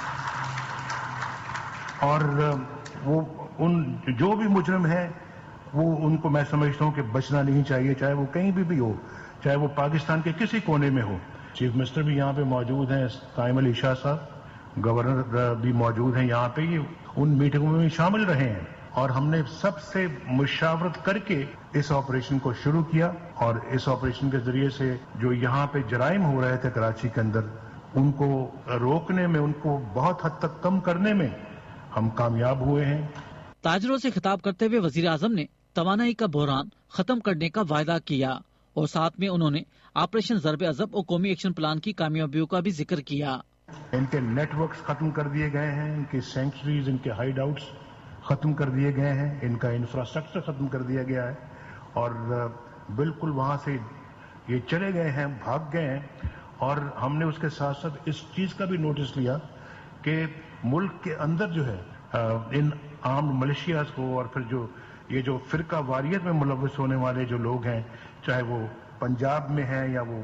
Speaker 5: اور وہ ان جو بھی مجرم ہے وہ ان کو میں سمجھتا ہوں کہ بچنا نہیں چاہیے، چاہے وہ کہیں بھی ہو، چاہے وہ پاکستان کے کسی کونے میں ہو۔ چیف منسٹر بھی یہاں پہ موجود ہیں، قائم علی شاہ صاحب، گورنر بھی موجود ہیں یہاں پہ، یہ ان میٹنگوں میں شامل رہے ہیں اور ہم نے سب سے مشاورت کر کے اس آپریشن کو شروع کیا، اور اس آپریشن کے ذریعے سے جو یہاں پہ جرائم ہو رہے تھے کراچی کے اندر ان کو روکنے میں، ان کو بہت حد تک کم کرنے میں ہم کامیاب ہوئے ہیں۔
Speaker 22: تاجروں سے خطاب کرتے ہوئے وزیر اعظم نے توانائی کا بحران ختم کرنے کا وعدہ کیا اور ساتھ میں انہوں نے آپریشن ضرب عضب اور قومی ایکشن پلان کی کامیابیوں کا بھی ذکر کیا۔
Speaker 5: ان کے نیٹ ورکس ختم کر دیے گئے ہیں، ان کے سینکچریز، ان کے ہائیڈ آؤٹس ختم کر دیے گئے ہیں، ان کا انفراسٹرکچر ختم کر دیا گیا ہے، اور بالکل وہاں سے یہ چلے گئے ہیں، بھاگ گئے ہیں۔ اور ہم نے اس کے ساتھ ساتھ اس چیز کا بھی نوٹس لیا کہ ملک کے اندر جو ہے ان آرمڈ ملیشیاز کو، اور پھر جو فرقہ واریت میں ملوث ہونے والے جو لوگ ہیں، چاہے وہ پنجاب میں ہیں یا وہ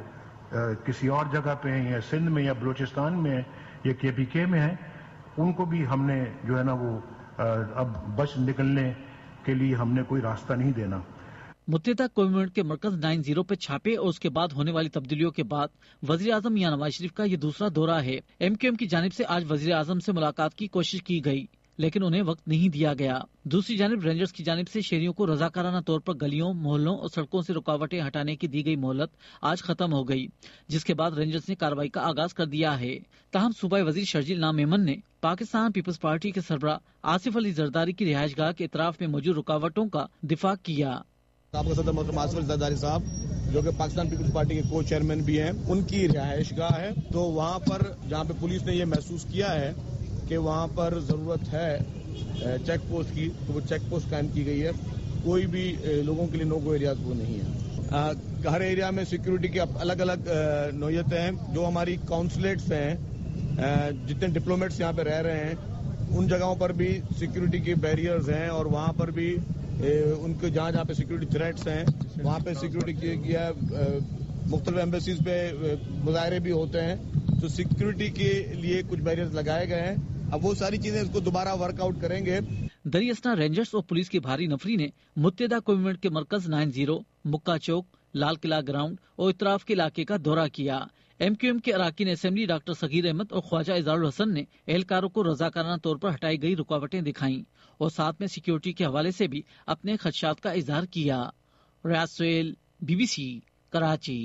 Speaker 5: किसी और जगह पे हैं या सिंध में या बलूचिस्तान में या KPK में हैं, उनको भी हमने जो है ना वो अब बच निकलने के लिए हमने कोई रास्ता नहीं देना।
Speaker 22: मुत्तहिदा कौमी मूवमेंट के मरकज 90 पे छापे और उसके बाद होने वाली तब्दीलियों के बाद वजीर आजम मियां नवाज शरीफ का ये दूसरा दौरा है। MQM की जानिब से आज वजीर आजम से मुलाकात की कोशिश की गई, लेकिन उन्हें वक्त नहीं दिया गया। दूसरी जानिब रेंजर्स की जानिब से शहरियों को रजाकाराना तौर पर गलियों, मोहल्लों और सड़कों से रुकावटें हटाने की दी गई मोहलत आज खत्म हो गई, जिसके बाद रेंजर्स ने कार्रवाई का आगाज कर दिया है। ताहम सूबाई वजीर शर्जील नाम मेमन ने पाकिस्तान पीपल्स पार्टी के सरबराह आसिफ अली जरदारी की रिहायशगाह के इतराफ में मौजूद रुकावटों का दिफा किया।
Speaker 4: आपका सदर मोहतरम आसिफ अली जरदारी साहब, जो कि पाकिस्तान पीपल्स पार्टी के को चेयरमैन भी हैं, उनकी रिहायशगाह है। तो वहाँ पर जहाँ पे पुलिस ने ये महसूस किया है कि वहाँ पर जरूरत है चेक पोस्ट की, तो वो चेक पोस्ट कायम की गई है। कोई भी लोगों के लिए नो गो एरियाज वो नहीं है। हर एरिया में सिक्योरिटी की अलग अलग नौयतें हैं। जो हमारी काउंसलेट्स हैं, जितने डिप्लोमेट्स यहाँ पे रह रहे हैं, उन जगहों पर भी सिक्योरिटी के बैरियर्स हैं और वहाँ पर भी उनके जहाँ पे सिक्योरिटी थ्रेट्स हैं वहाँ पे सिक्योरिटी किया है। मुख्तलिफ एम्बेसीज पे मुजाहरे भी होते हैं, तो सिक्योरिटी के लिए कुछ बैरियर्स लगाए गए हैं। अब वो सारी चीजें इसको दोबारा वर्कआउट करेंगे।
Speaker 22: दरियास्ता रेंजर्स और पुलिस की भारी नफरी ने मुत्तहिदा कौमी मूवमेंट के मरकज 90, मुक्का चौक, लाल किला ग्राउंड और इतराफ के इलाके का दौरा किया। MQM के अरकान असेंबली डॉक्टर सगीर अहमद और ख्वाजा इजारुल हसन ने एहलकारों को रजाकाराना तौर पर हटाई गई रुकावटें दिखाई और साथ में सिक्योरिटी के हवाले से भी अपने खदशात का इजहार किया। रियाज सोहेल, BBC, कराची।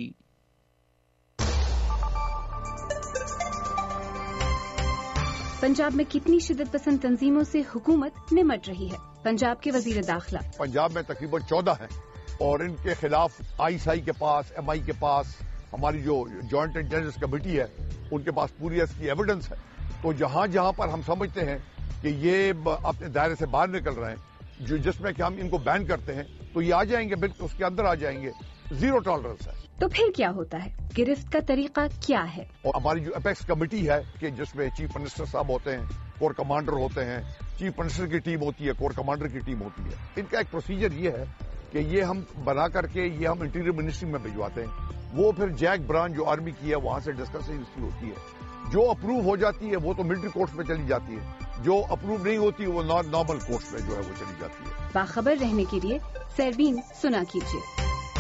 Speaker 10: पंजाब में कितनी शिद्दत पसंद तंजीमों से हुकूमत निमट रही है? पंजाब के वजीर दाखिला
Speaker 11: पंजाब में तकरीबन 14 हैं और इनके खिलाफ ISI के पास, MI के पास, हमारी जो जॉइंट इंटेलिजेंस कमेटी है उनके पास पूरी इसकी एविडेंस है। तो जहां जहां पर हम समझते हैं कि ये अपने दायरे से बाहर निकल रहे हैं, जो जिसमें कि हम इनको बैन करते हैं, तो ये आ जाएंगे, बिल्कुल उसके अंदर आ जाएंगे। जीरो टॉलरेंस है।
Speaker 10: तो फिर क्या होता है? गिरफ्त का तरीका क्या है?
Speaker 11: और हमारी जो अपेक्स कमेटी है कि जिसमें चीफ मिनिस्टर साहब होते हैं, कोर कमांडर होते हैं, चीफ मिनिस्टर की टीम होती है, कोर कमांडर की टीम होती है। इनका एक प्रोसीजर ये है कि ये हम बना करके ये हम इंटीरियर मिनिस्ट्री में भिजवाते हैं। वो फिर जैक ब्रांच जो आर्मी की है वहां से डिस्कशन इसकी होती है। जो अप्रूव हो जाती है वो तो मिलिट्री कोर्ट्स में चली जाती है, जो अप्रूव नहीं होती वो नॉर्मल कोर्ट्स में जो है वो चली जाती है।
Speaker 10: बाखबर रहने के लिए सैरबीन सुना कीजिए।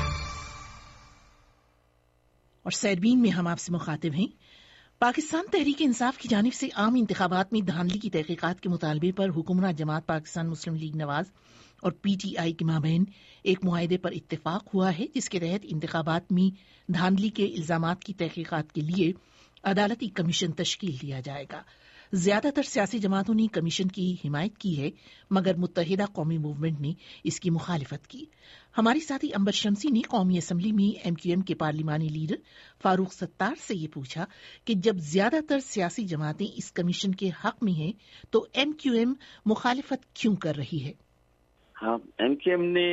Speaker 1: और सैरबीन में हम आपसे मुखातिब हैं। पाकिस्तान तहरीक इंसाफ की जानिब से आम इंतखाबात में धांधली की तहकीकात के मुतालबे पर हुकूमरान जमात पाकिस्तान मुस्लिम लीग नवाज और PTI के माबैन एक मुआहदे पर इत्तेफाक हुआ है, जिसके तहत इंतखाबात में धांधली के इल्जामात की तहकीकात के लिए अदालती कमीशन तश्कील दिया जाएगा। ज्यादातर सियासी जमातों ने कमीशन की हिमायत की है, मगर मुत्तहिदा कौमी मूवमेंट ने इसकी मुखालिफत की। हमारे साथी अंबर शमसी ने कौमी असम्बली में MQM के पार्लिमानी लीडर फारूक सत्तार से ये पूछा कि जब ज्यादातर सियासी जमातें इस कमीशन के हक में हैं, तो MQM मुखालिफत क्यों कर रही है?
Speaker 6: हाँ, MQM ने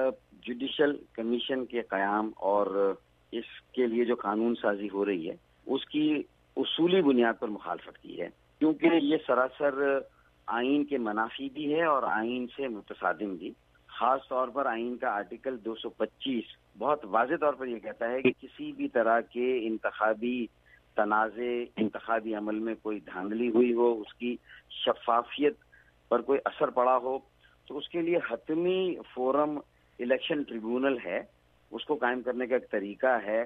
Speaker 6: जुडिशल कमीशन के कयाम और इसके लिए जो कानून साजी हो रही है उसकी उसूली बुनियाद पर मुखालफत की है, क्योंकि ये सरासर आइन के मनाफी भी है और आइन से मुतसादिम भी। खास तौर पर आइन का आर्टिकल 225 बहुत वाज़ेह तौर पर यह कहता है कि किसी भी तरह के इंतखाबी तनाज़े, इंतखाबी अमल में कोई धांधली हुई हो, उसकी शफाफियत पर कोई असर पड़ा हो, तो उसके लिए हतमी फोरम इलेक्शन ट्रिब्यूनल है, उसको कायम करने का एक तरीका है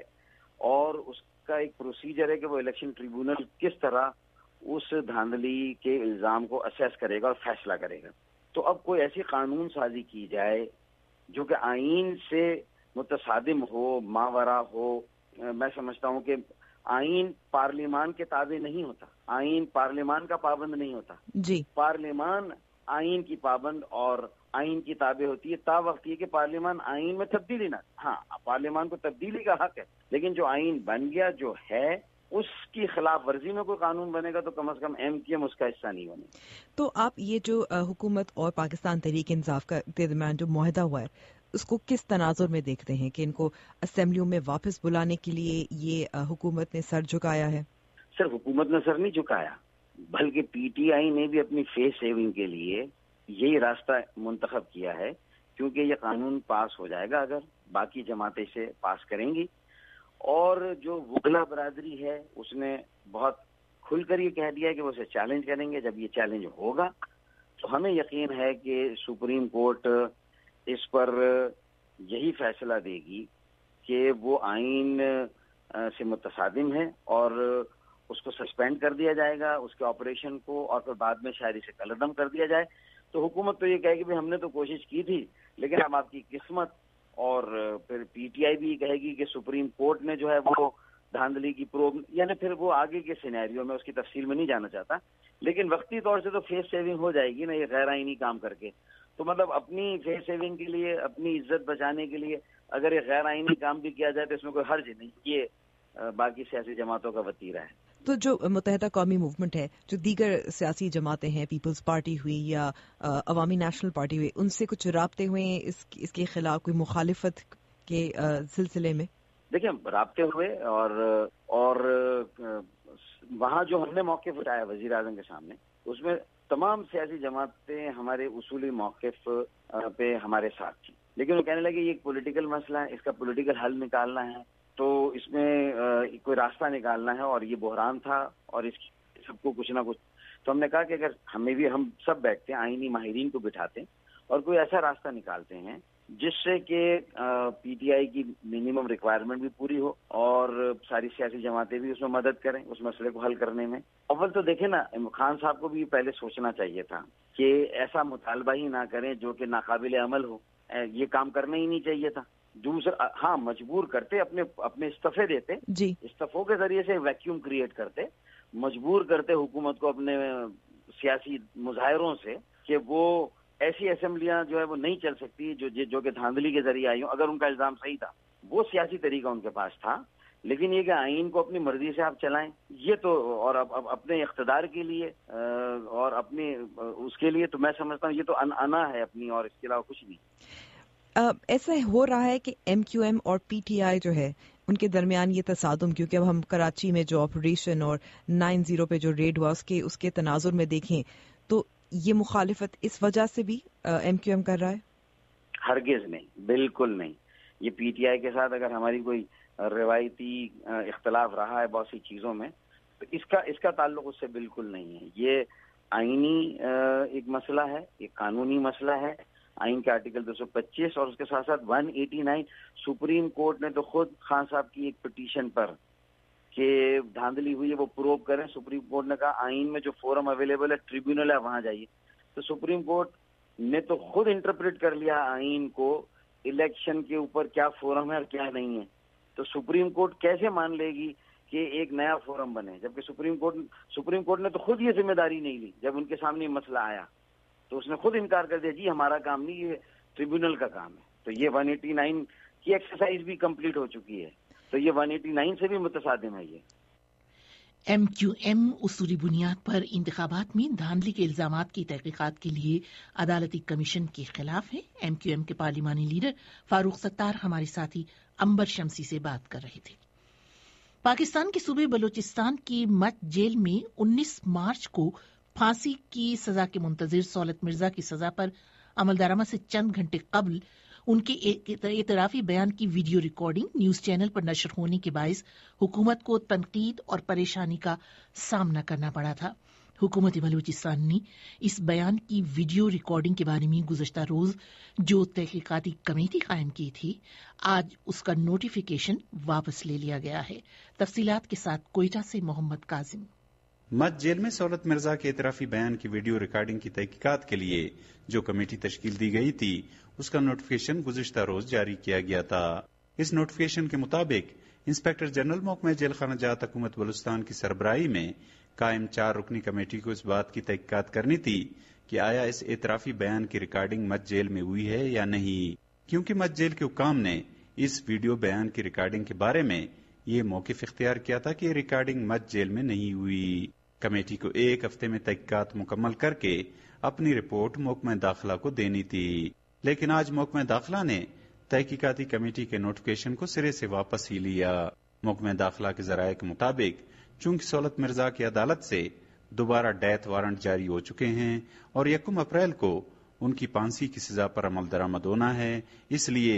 Speaker 6: और उसका एक प्रोसीजर है कि वो इलेक्शन ट्रिब्यूनल किस तरह उस धांधली के इल्जाम को असेस करेगा और फैसला करेगा। तो अब कोई ऐसी कानून साजी की जाए जो कि आइन से मुतसादिम हो, मावरा हो। मैं समझता हूँ कि आइन पार्लिमान के ताबे नहीं होता, आइन पार्लिमान का पाबंद नहीं होता
Speaker 9: जी।
Speaker 6: पार्लिमान आइन की पाबंद और आइन की ताबे होती है ता वक्त ये कि पार्लिमान आइन में तब्दीली ना। हाँ, पार्लिमान को तब्दीली का हक है, लेकिन जो आइन बन गया जो है उसकी खिलाफ वर्जी में कोई कानून बनेगा तो कम से कम MQM उसका हिस्सा नहीं बने।
Speaker 9: तो आप ये जो हुकूमत और पाकिस्तान तहरीक इंसाफ का दरमियान जो मुआहदा हुआ है उसको किस तनाजुर में देखते हैं कि इनको असेंबलियों में वापस बुलाने के लिए ये हुकूमत ने सर झुकाया है?
Speaker 6: सर, हुकूमत ने सर नहीं झुकाया, बल्कि PTI ने भी अपनी फेस सेविंग के लिए यही रास्ता मुंतखब किया है, क्योंकि ये कानून पास हो जाएगा अगर बाकी जमातें इसे पास करेंगी اور جو وکلا برادری ہے اس نے بہت کھل کر یہ کہہ دیا کہ وہ اسے چیلنج کریں گے. جب یہ چیلنج ہوگا تو ہمیں یقین ہے کہ سپریم کورٹ اس پر یہی فیصلہ دے گی کہ وہ آئین سے متصادم ہے اور اس کو سسپینڈ کر دیا جائے گا, اس کے آپریشن کو, اور پھر بعد میں شاید اسے کلعدم کر دیا جائے. تو حکومت تو یہ کہے گی ہم نے تو کوشش کی تھی لیکن اب آپ کی قسمت, اور پھر پی ٹی آئی بھی کہے گی کہ سپریم کورٹ نے جو ہے وہ دھاندلی کی پروب, یعنی پھر وہ آگے کے سینیریو میں اس کی تفصیل میں نہیں جانا چاہتا, لیکن وقتی طور سے تو فیس سیونگ ہو جائے گی نا یہ غیر آئینی کام کر کے. تو مطلب اپنی فیس سیونگ کے لیے, اپنی عزت بچانے کے لیے اگر یہ غیر آئینی کام بھی کیا جائے تو اس میں کوئی حرج نہیں. یہ باقی سیاسی جماعتوں کا وتیرہ ہے.
Speaker 13: تو جو متحدہ قومی موومنٹ ہے, جو دیگر سیاسی جماعتیں ہیں, پیپلز پارٹی ہوئی یا عوامی نیشنل پارٹی ہوئی, ان سے کچھ رابطے ہوئے اس کے خلاف کوئی مخالفت کے سلسلے میں؟
Speaker 6: دیکھیں رابطے ہوئے اور وہاں جو ہم نے موقف اٹھایا وزیر اعظم کے سامنے, اس میں تمام سیاسی جماعتیں ہمارے اصولی موقف پہ ہمارے ساتھ تھیں, لیکن وہ کہنے لگے یہ ایک پولیٹیکل مسئلہ ہے, اس کا پولیٹیکل حل نکالنا ہے, تو اس میں کوئی راستہ نکالنا ہے, اور یہ بحران تھا اور اس سب کو کچھ نہ کچھ. تو ہم نے کہا کہ اگر ہم سب بیٹھتے ہیں, آئینی ماہرین کو بٹھاتے ہیں اور کوئی ایسا راستہ نکالتے ہیں جس سے کہ پی ٹی آئی کی منیمم ریکوائرمنٹ بھی پوری ہو اور ساری سیاسی جماعتیں بھی اس میں مدد کریں اس مسئلے کو حل کرنے میں. اول تو دیکھیں نا, خان صاحب کو بھی پہلے سوچنا چاہیے تھا کہ ایسا مطالبہ ہی نہ کریں جو کہ ناقابل عمل ہو, یہ کام کرنا ہی نہیں چاہیے تھا. دوسرا, ہاں مجبور کرتے, اپنے استعفے دیتے,
Speaker 13: جی
Speaker 6: استعفوں کے ذریعے سے ویکیوم کریٹ کرتے, مجبور کرتے حکومت کو اپنے سیاسی مظاہروں سے کہ وہ ایسی اسمبلیاں جو ہے وہ نہیں چل سکتی جو کہ دھاندلی کے ذریعے آئی ہوں. اگر ان کا الزام صحیح تھا, وہ سیاسی طریقہ ان کے پاس تھا, لیکن یہ کہ آئین کو اپنی مرضی سے آپ چلائیں, یہ تو, اور اپنے اقتدار کے لیے اور اپنے اس کے لیے, تو میں سمجھتا ہوں یہ تو انا ہے اپنی, اور اس کے علاوہ کچھ نہیں.
Speaker 13: ایسا ہو رہا ہے کہ ایم کیو ایم اور پی ٹی آئی جو ہے ان کے درمیان یہ تصادم, کیونکہ اب ہم کراچی میں جو آپریشن اور 9/0 پہ جو ریڈ ہوا اس کے تناظر میں دیکھیں تو یہ مخالفت اس وجہ سے بھی ایم کیو ایم کر رہا ہے؟
Speaker 6: ہرگز نہیں, بالکل نہیں. یہ پی ٹی آئی کے ساتھ اگر ہماری کوئی روایتی اختلاف رہا ہے بہت سی چیزوں میں, تو اس کا تعلق اس سے بالکل نہیں ہے. یہ آئینی ایک مسئلہ ہے, ایک قانونی مسئلہ ہے. آئین کے آرٹیکل 225 اور اس کے ساتھ ساتھ 189, سپریم کورٹ نے تو خود خان صاحب کی ایک پٹیشن پر کہ دھاندلی ہوئی ہے وہ پروب کریں, سپریم کورٹ نے کہا آئین میں جو فورم اویلیبل ہے ٹریبیونل ہے وہاں جائیے. تو سپریم کورٹ نے تو خود انٹرپریٹ کر لیا آئین کو, الیکشن کے اوپر کیا فورم ہے اور کیا نہیں ہے. تو سپریم کورٹ کیسے مان لے گی کہ ایک نیا فورم بنے, جبکہ سپریم کورٹ نے تو خود یہ ذمہ داری نہیں لی. جب ان کے سامنے یہ مسئلہ آیا تو اس نے خود انکار کر دیا, جی ہمارا کام نہیں, یہ ٹریبیونل کا کام ہے. تو یہ 189 کی ایکسرسائز بھی کمپلیٹ ہو چکی ہے, تو یہ 189 سے بھی متصادم ہے. یہ
Speaker 1: ایم کیو ایم اصولی بنیاد پر انتخابات میں دھاندلی کے الزامات کی تحقیقات کے لیے عدالتی کمیشن کے خلاف ہے. ایم کیو ایم کے پارلیمانی لیڈر فاروق ستار ہمارے ساتھی امبر شمسی سے بات کر رہے تھے. پاکستان کے صوبے بلوچستان کی مٹ جیل میں 19 مارچ کو پھانسی کی سزا کے منتظر سولت مرزا کی سزا پر عمل درآمد سے چند گھنٹے قبل ان کے اعترافی بیان کی ویڈیو ریکارڈنگ نیوز چینل پر نشر ہونے کے باعث حکومت کو تنقید اور پریشانی کا سامنا کرنا پڑا تھا. حکومت بلوچستان نے اس بیان کی ویڈیو ریکارڈنگ کے بارے میں گزشتہ روز جو تحقیقاتی کمیٹی قائم کی تھی, آج اس کا نوٹیفیکیشن واپس لے لیا گیا ہے. تفصیلات کے ساتھ کوئٹہ سے محمد کاظم.
Speaker 14: مت جیل میں سولت مرزا کے اعترافی بیان کی ویڈیو ریکارڈنگ کی تحقیقات کے لیے جو کمیٹی تشکیل دی گئی تھی اس کا نوٹیفیکیشن گزشتہ روز جاری کیا گیا تھا. اس نوٹیفیکیشن کے مطابق انسپیکٹر جنرل محکمہ جیل خانہ جات حکومت بلوچستان کی سربراہی میں قائم 4 رکنی کمیٹی کو اس بات کی تحقیقات کرنی تھی کہ آیا اس اعترافی بیان کی ریکارڈنگ مت جیل میں ہوئی ہے یا نہیں, کیونکہ مت جیل کے حکام نے اس ویڈیو بیان کی ریکارڈنگ کے بارے میں یہ موقف اختیار کیا تھا کہ یہ ریکارڈنگ مت جیل میں نہیں ہوئی. کمیٹی کو 1 ہفتے میں تحقیقات مکمل کر کے اپنی رپورٹ محکمہ داخلہ کو دینی تھی, لیکن آج محکمہ داخلہ نے تحقیقاتی کمیٹی کے نوٹیفیکیشن کو سرے سے واپس ہی لیا. محکمہ داخلہ کے ذرائع کے مطابق چونکہ سولت مرزا کی عدالت سے دوبارہ ڈیتھ وارنٹ جاری ہو چکے ہیں اور 1 اپریل کو ان کی پھانسی کی سزا پر عمل درآمد ہونا ہے, اس لیے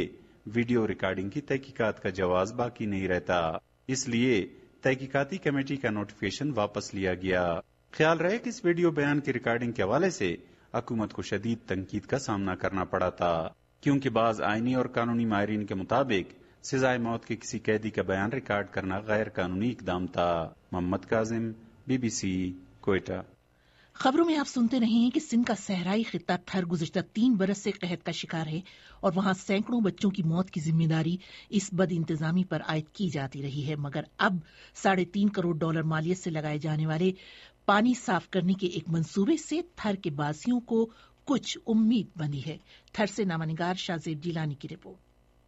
Speaker 14: ویڈیو ریکارڈنگ کی تحقیقات کا جواز باقی نہیں رہتا، اس لیے تحقیقاتی کمیٹی کا نوٹیفیکیشن واپس لیا گیا۔ خیال رہے کہ اس ویڈیو بیان کی ریکارڈنگ کے حوالے سے حکومت کو شدید تنقید کا سامنا کرنا پڑا تھا، کیونکہ بعض آئینی اور قانونی ماہرین کے مطابق سزائے موت کے کسی قیدی کا بیان ریکارڈ کرنا غیر قانونی اقدام تھا۔ محمد کاظم، BBC، کوئٹہ۔
Speaker 1: خبروں میں آپ سنتے رہے ہیں کہ سندھ کا صحرائی خطہ تھر گزشتہ 3 برس سے قحط کا شکار ہے اور وہاں سینکڑوں بچوں کی موت کی ذمہ داری اس بد انتظامی پر عائد کی جاتی رہی ہے، مگر اب $3.5 کروڑ مالیت سے لگائے جانے والے پانی صاف کرنے کے ایک منصوبے سے تھر کے باسیوں کو کچھ امید بندی ہے۔ تھر سے نامہ نگار شاہزیب جیلانی کی رپورٹ۔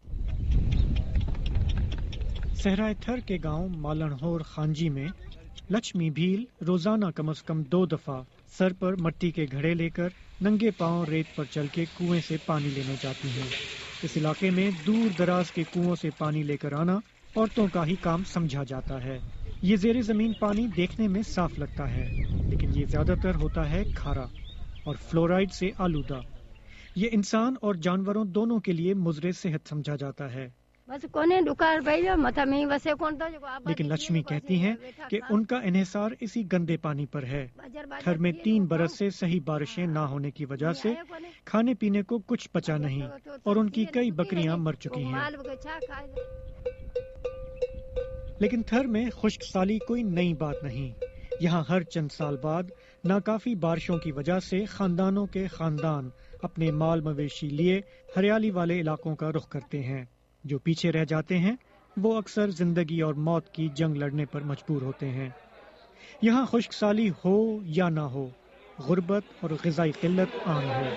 Speaker 12: صحرائے تھر کے گاؤں مالنہور خانجی میں لچھمی بھیل روزانہ کم از کم 2 دفعہ سر پر مٹی کے گھڑے لے کر ننگے پاؤں ریت پر چل کے کنویں سے پانی لینے جاتی ہیں۔ اس علاقے میں دور دراز کے کنووں سے پانی لے کر آنا عورتوں کا ہی کام سمجھا جاتا ہے۔ یہ زیر زمین پانی دیکھنے میں صاف لگتا ہے، لیکن یہ زیادہ تر ہوتا ہے کھارا اور فلورائڈ سے آلودہ۔ یہ انسان اور جانوروں دونوں کے لیے مضر صحت سمجھا جاتا ہے۔ لیکن لکشمی کہتی ہیں کہ ان کا انحصار اسی گندے پانی پر ہے۔ تھر میں 3 برس سے صحیح بارشیں نہ ہونے کی وجہ سے کھانے پینے کو کچھ بچا نہیں اور ان کی کئی بکریاں مر چکی ہیں۔ لیکن تھر میں خشک سالی کوئی نئی بات نہیں۔ یہاں ہر چند سال بعد ناکافی بارشوں کی وجہ سے خاندانوں کے خاندان اپنے مال مویشی لیے ہریالی والے علاقوں کا رخ کرتے ہیں۔ جو پیچھے رہ جاتے ہیں وہ اکثر زندگی اور موت کی جنگ لڑنے پر مجبور ہوتے ہیں۔ یہاں خشک سالی ہو یا نہ ہو، غربت اور غذائی قلت عام ہے۔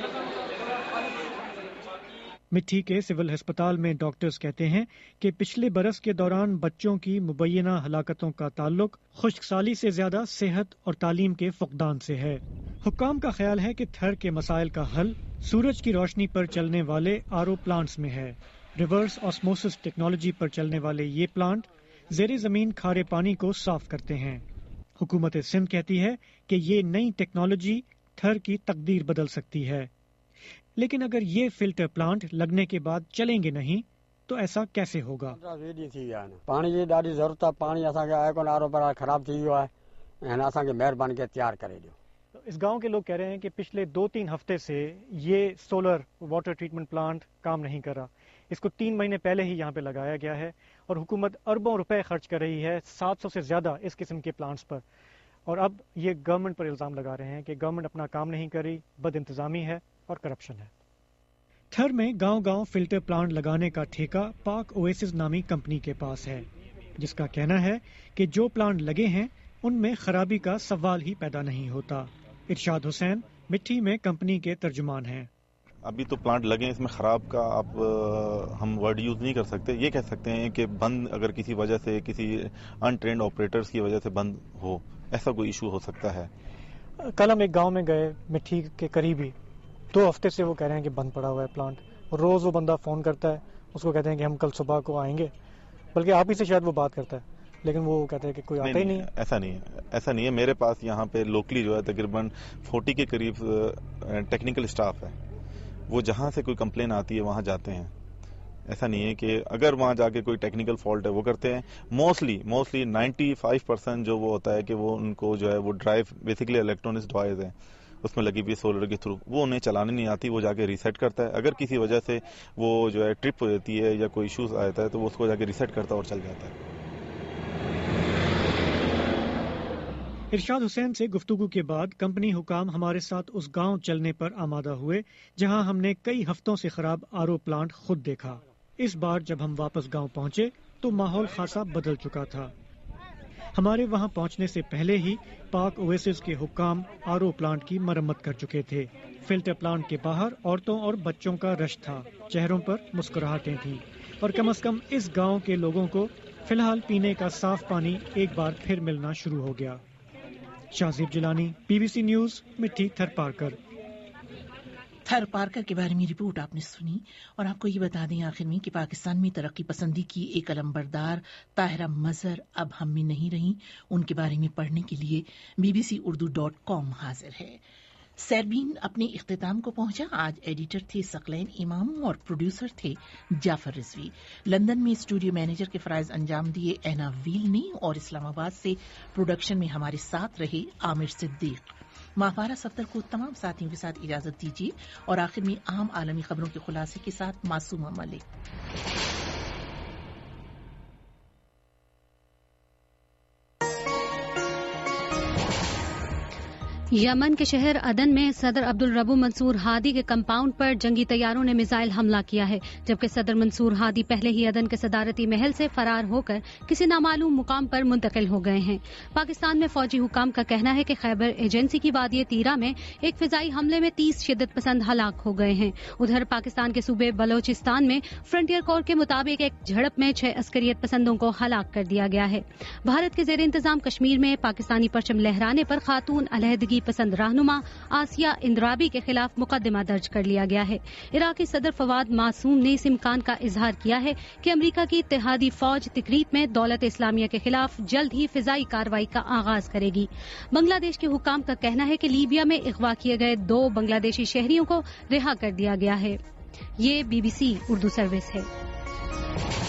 Speaker 12: مٹھی کے سول ہسپتال میں ڈاکٹرز کہتے ہیں کہ پچھلے برس کے دوران بچوں کی مبینہ ہلاکتوں کا تعلق خشک سالی سے زیادہ صحت اور تعلیم کے فقدان سے ہے۔ حکام کا خیال ہے کہ تھر کے مسائل کا حل سورج کی روشنی پر چلنے والے RO پلانٹس میں ہے۔ ریورس آسموسس ٹیکنالوجی پر چلنے والے یہ پلانٹ زیر زمین کھارے پانی کو صاف کرتے ہیں۔ حکومت سندھ کہتی ہے کہ یہ نئی ٹیکنالوجی تھر کی تقدیر بدل سکتی ہے، لیکن اگر یہ فلٹر پلانٹ لگنے کے بعد چلیں گے نہیں تو ایسا کیسے ہوگا؟
Speaker 15: پانی کی ڈاڈی ضرورت ہے، پانی آئے کو آر او پر خراب تھی ویو ہے، مہربانی کے تیار کرے ڈیو۔
Speaker 12: اس گاؤں کے لوگ کہہ رہے ہیں کہ پچھلے 2-3 ہفتے سے یہ سولر واٹر ٹریٹمنٹ پلانٹ کام نہیں کر رہا۔ اس کو 3 مہینے پہلے ہی یہاں پہ لگایا گیا ہے اور حکومت اربوں روپے خرچ کر رہی ہے 700 سے زیادہ اس قسم کے پلانٹس پر، اور اب یہ گورنمنٹ پر الزام لگا رہے ہیں کہ گورنمنٹ اپنا کام نہیں کر رہی، بد انتظامی ہے اور کرپشن ہے۔ تھر میں گاؤں گاؤں فلٹر پلانٹ لگانے کا ٹھیکہ پاک اویسز نامی کمپنی کے پاس ہے، جس کا کہنا ہے کہ جو پلانٹ لگے ہیں ان میں خرابی کا سوال ہی پیدا نہیں ہوتا۔ ارشاد حسین مٹھی میں کمپنی کے ترجمان ہیں۔
Speaker 23: ابھی تو پلانٹ لگے، اس میں خراب کا ہم ورڈ یوز نہیں کر سکتے، یہ کہہ سکتے ہیں کہ بند اگر کسی وجہ سے کسی انٹرینڈ آپریٹرز کی وجہ سے بند ہو، ایسا کوئی ایشو ہو سکتا ہے۔
Speaker 12: کل ہم ایک گاؤں میں گئے مٹھی کے قریبی، 2 ہفتے سے وہ کہہ رہے ہیں کہ بند پڑا ہوا ہے پلانٹ۔ روز وہ بندہ فون کرتا ہے، اس کو کہتے ہیں کہ ہم کل صبح کو آئیں گے، بلکہ آپ ہی سے شاید وہ بات کرتا ہے، لیکن وہ کہتے ہیں کہ کوئی آتا ہی نہیں ہے۔
Speaker 23: ایسا نہیں ہے، میرے پاس یہاں پہ لوکلی جو ہے تقریباً 40 کے قریب ٹیکنیکل اسٹاف ہے، وہ جہاں سے کوئی کمپلین آتی ہے وہاں جاتے ہیں۔ ایسا نہیں ہے کہ اگر وہاں جا کے کوئی ٹیکنیکل فالٹ ہے وہ کرتے ہیں۔ موسٹلی 95% جو وہ ہوتا ہے کہ وہ ان کو جو ہے وہ ڈرائیو بیسیکلی الیکٹرانکس ڈیوائس ہے، اس میں لگی ہوئی سولر کے تھرو، وہ انہیں چلانے نہیں آتی، وہ جا کے ریسیٹ کرتا ہے۔ اگر کسی وجہ سے وہ جو ہے ٹرپ ہو جاتی ہے یا کوئی ایشوز آتا ہے تو وہ اس کو جا کے ریسیٹ کرتا ہے اور چل جاتا ہے۔
Speaker 12: ارشاد حسین سے گفتگو کے بعد کمپنی حکام ہمارے ساتھ اس گاؤں چلنے پر آمادہ ہوئے جہاں ہم نے کئی ہفتوں سے خراب RO پلانٹ خود دیکھا۔ اس بار جب ہم واپس گاؤں پہنچے تو ماحول خاصا بدل چکا تھا۔ ہمارے وہاں پہنچنے سے پہلے ہی پاک اویسز کے حکام RO پلانٹ کی مرمت کر چکے تھے۔ فلٹر پلانٹ کے باہر عورتوں اور بچوں کا رش تھا، چہروں پر مسکراہٹیں تھیں، اور کم از کم اس گاؤں کے لوگوں کو فی الحال پینے کا صاف پانی ایک بار پھر ملنا شروع ہو گیا۔ شاہزیب جیلانی، BBC نیوز، مٹھی تھر پارکر۔
Speaker 1: تھر پارکر کے بارے میں رپورٹ آپ نے سنی، اور آپ کو یہ بتا دیں آخر میں کہ پاکستان میں ترقی پسندی کی ایک علمبردار طاہرہ مظہر اب ہم میں نہیں رہی۔ ان کے بارے میں پڑھنے کے لیے BBC Urdu.com حاضر ہے۔ سیربین اپنے اختتام کو پہنچا. آج ایڈیٹر تھے ثقلین امام اور پروڈیوسر تھے جعفر رضوی. لندن میں اسٹوڈیو مینیجر کے فرائض انجام دیے اینا ویل نے اور اسلام آباد سے پروڈکشن میں ہمارے ساتھ رہے عامر صدیق. ماہوارہ صفدر کو تمام ساتھیوں کے ساتھ اجازت دیجیے اور آخر میں اہم عالمی خبروں کے خلاصے کے ساتھ معصومہ ملک.
Speaker 3: یمن کے شہر عدن میں صدر عبدالربو منصور ہادی کے کمپاؤنڈ پر جنگی طیاروں نے میزائل حملہ کیا ہے، جبکہ صدر منصور ہادی پہلے ہی عدن کے صدارتی محل سے فرار ہو کر کسی نامعلوم مقام پر منتقل ہو گئے ہیں. پاکستان میں فوجی حکام کا کہنا ہے کہ خیبر ایجنسی کی وادی تیرا میں ایک فضائی حملے میں 30 شدت پسند ہلاک ہو گئے ہیں. ادھر پاکستان کے صوبے بلوچستان میں فرنٹیئر کور کے مطابق ایک جھڑپ میں 6 عسکریت پسندوں کو ہلاک کر دیا گیا ہے. بھارت کے زیر انتظام کشمیر میں پاکستانی پرچم لہرانے پر خاتون علیحدگی پسند رہنما آسیہ اندرابی کے خلاف مقدمہ درج کر لیا گیا ہے. عراقی صدر فواد معصوم نے اس امکان کا اظہار کیا ہے کہ امریکہ کی اتحادی فوج تکریت میں دولت اسلامیہ کے خلاف جلد ہی فضائی کارروائی کا آغاز کرے گی. بنگلہ دیش کے حکام کا کہنا ہے کہ لیبیا میں اغوا کیے گئے 2 بنگلہ دیشی شہریوں کو رہا کر دیا گیا ہے. یہ BBC اردو سروس ہے.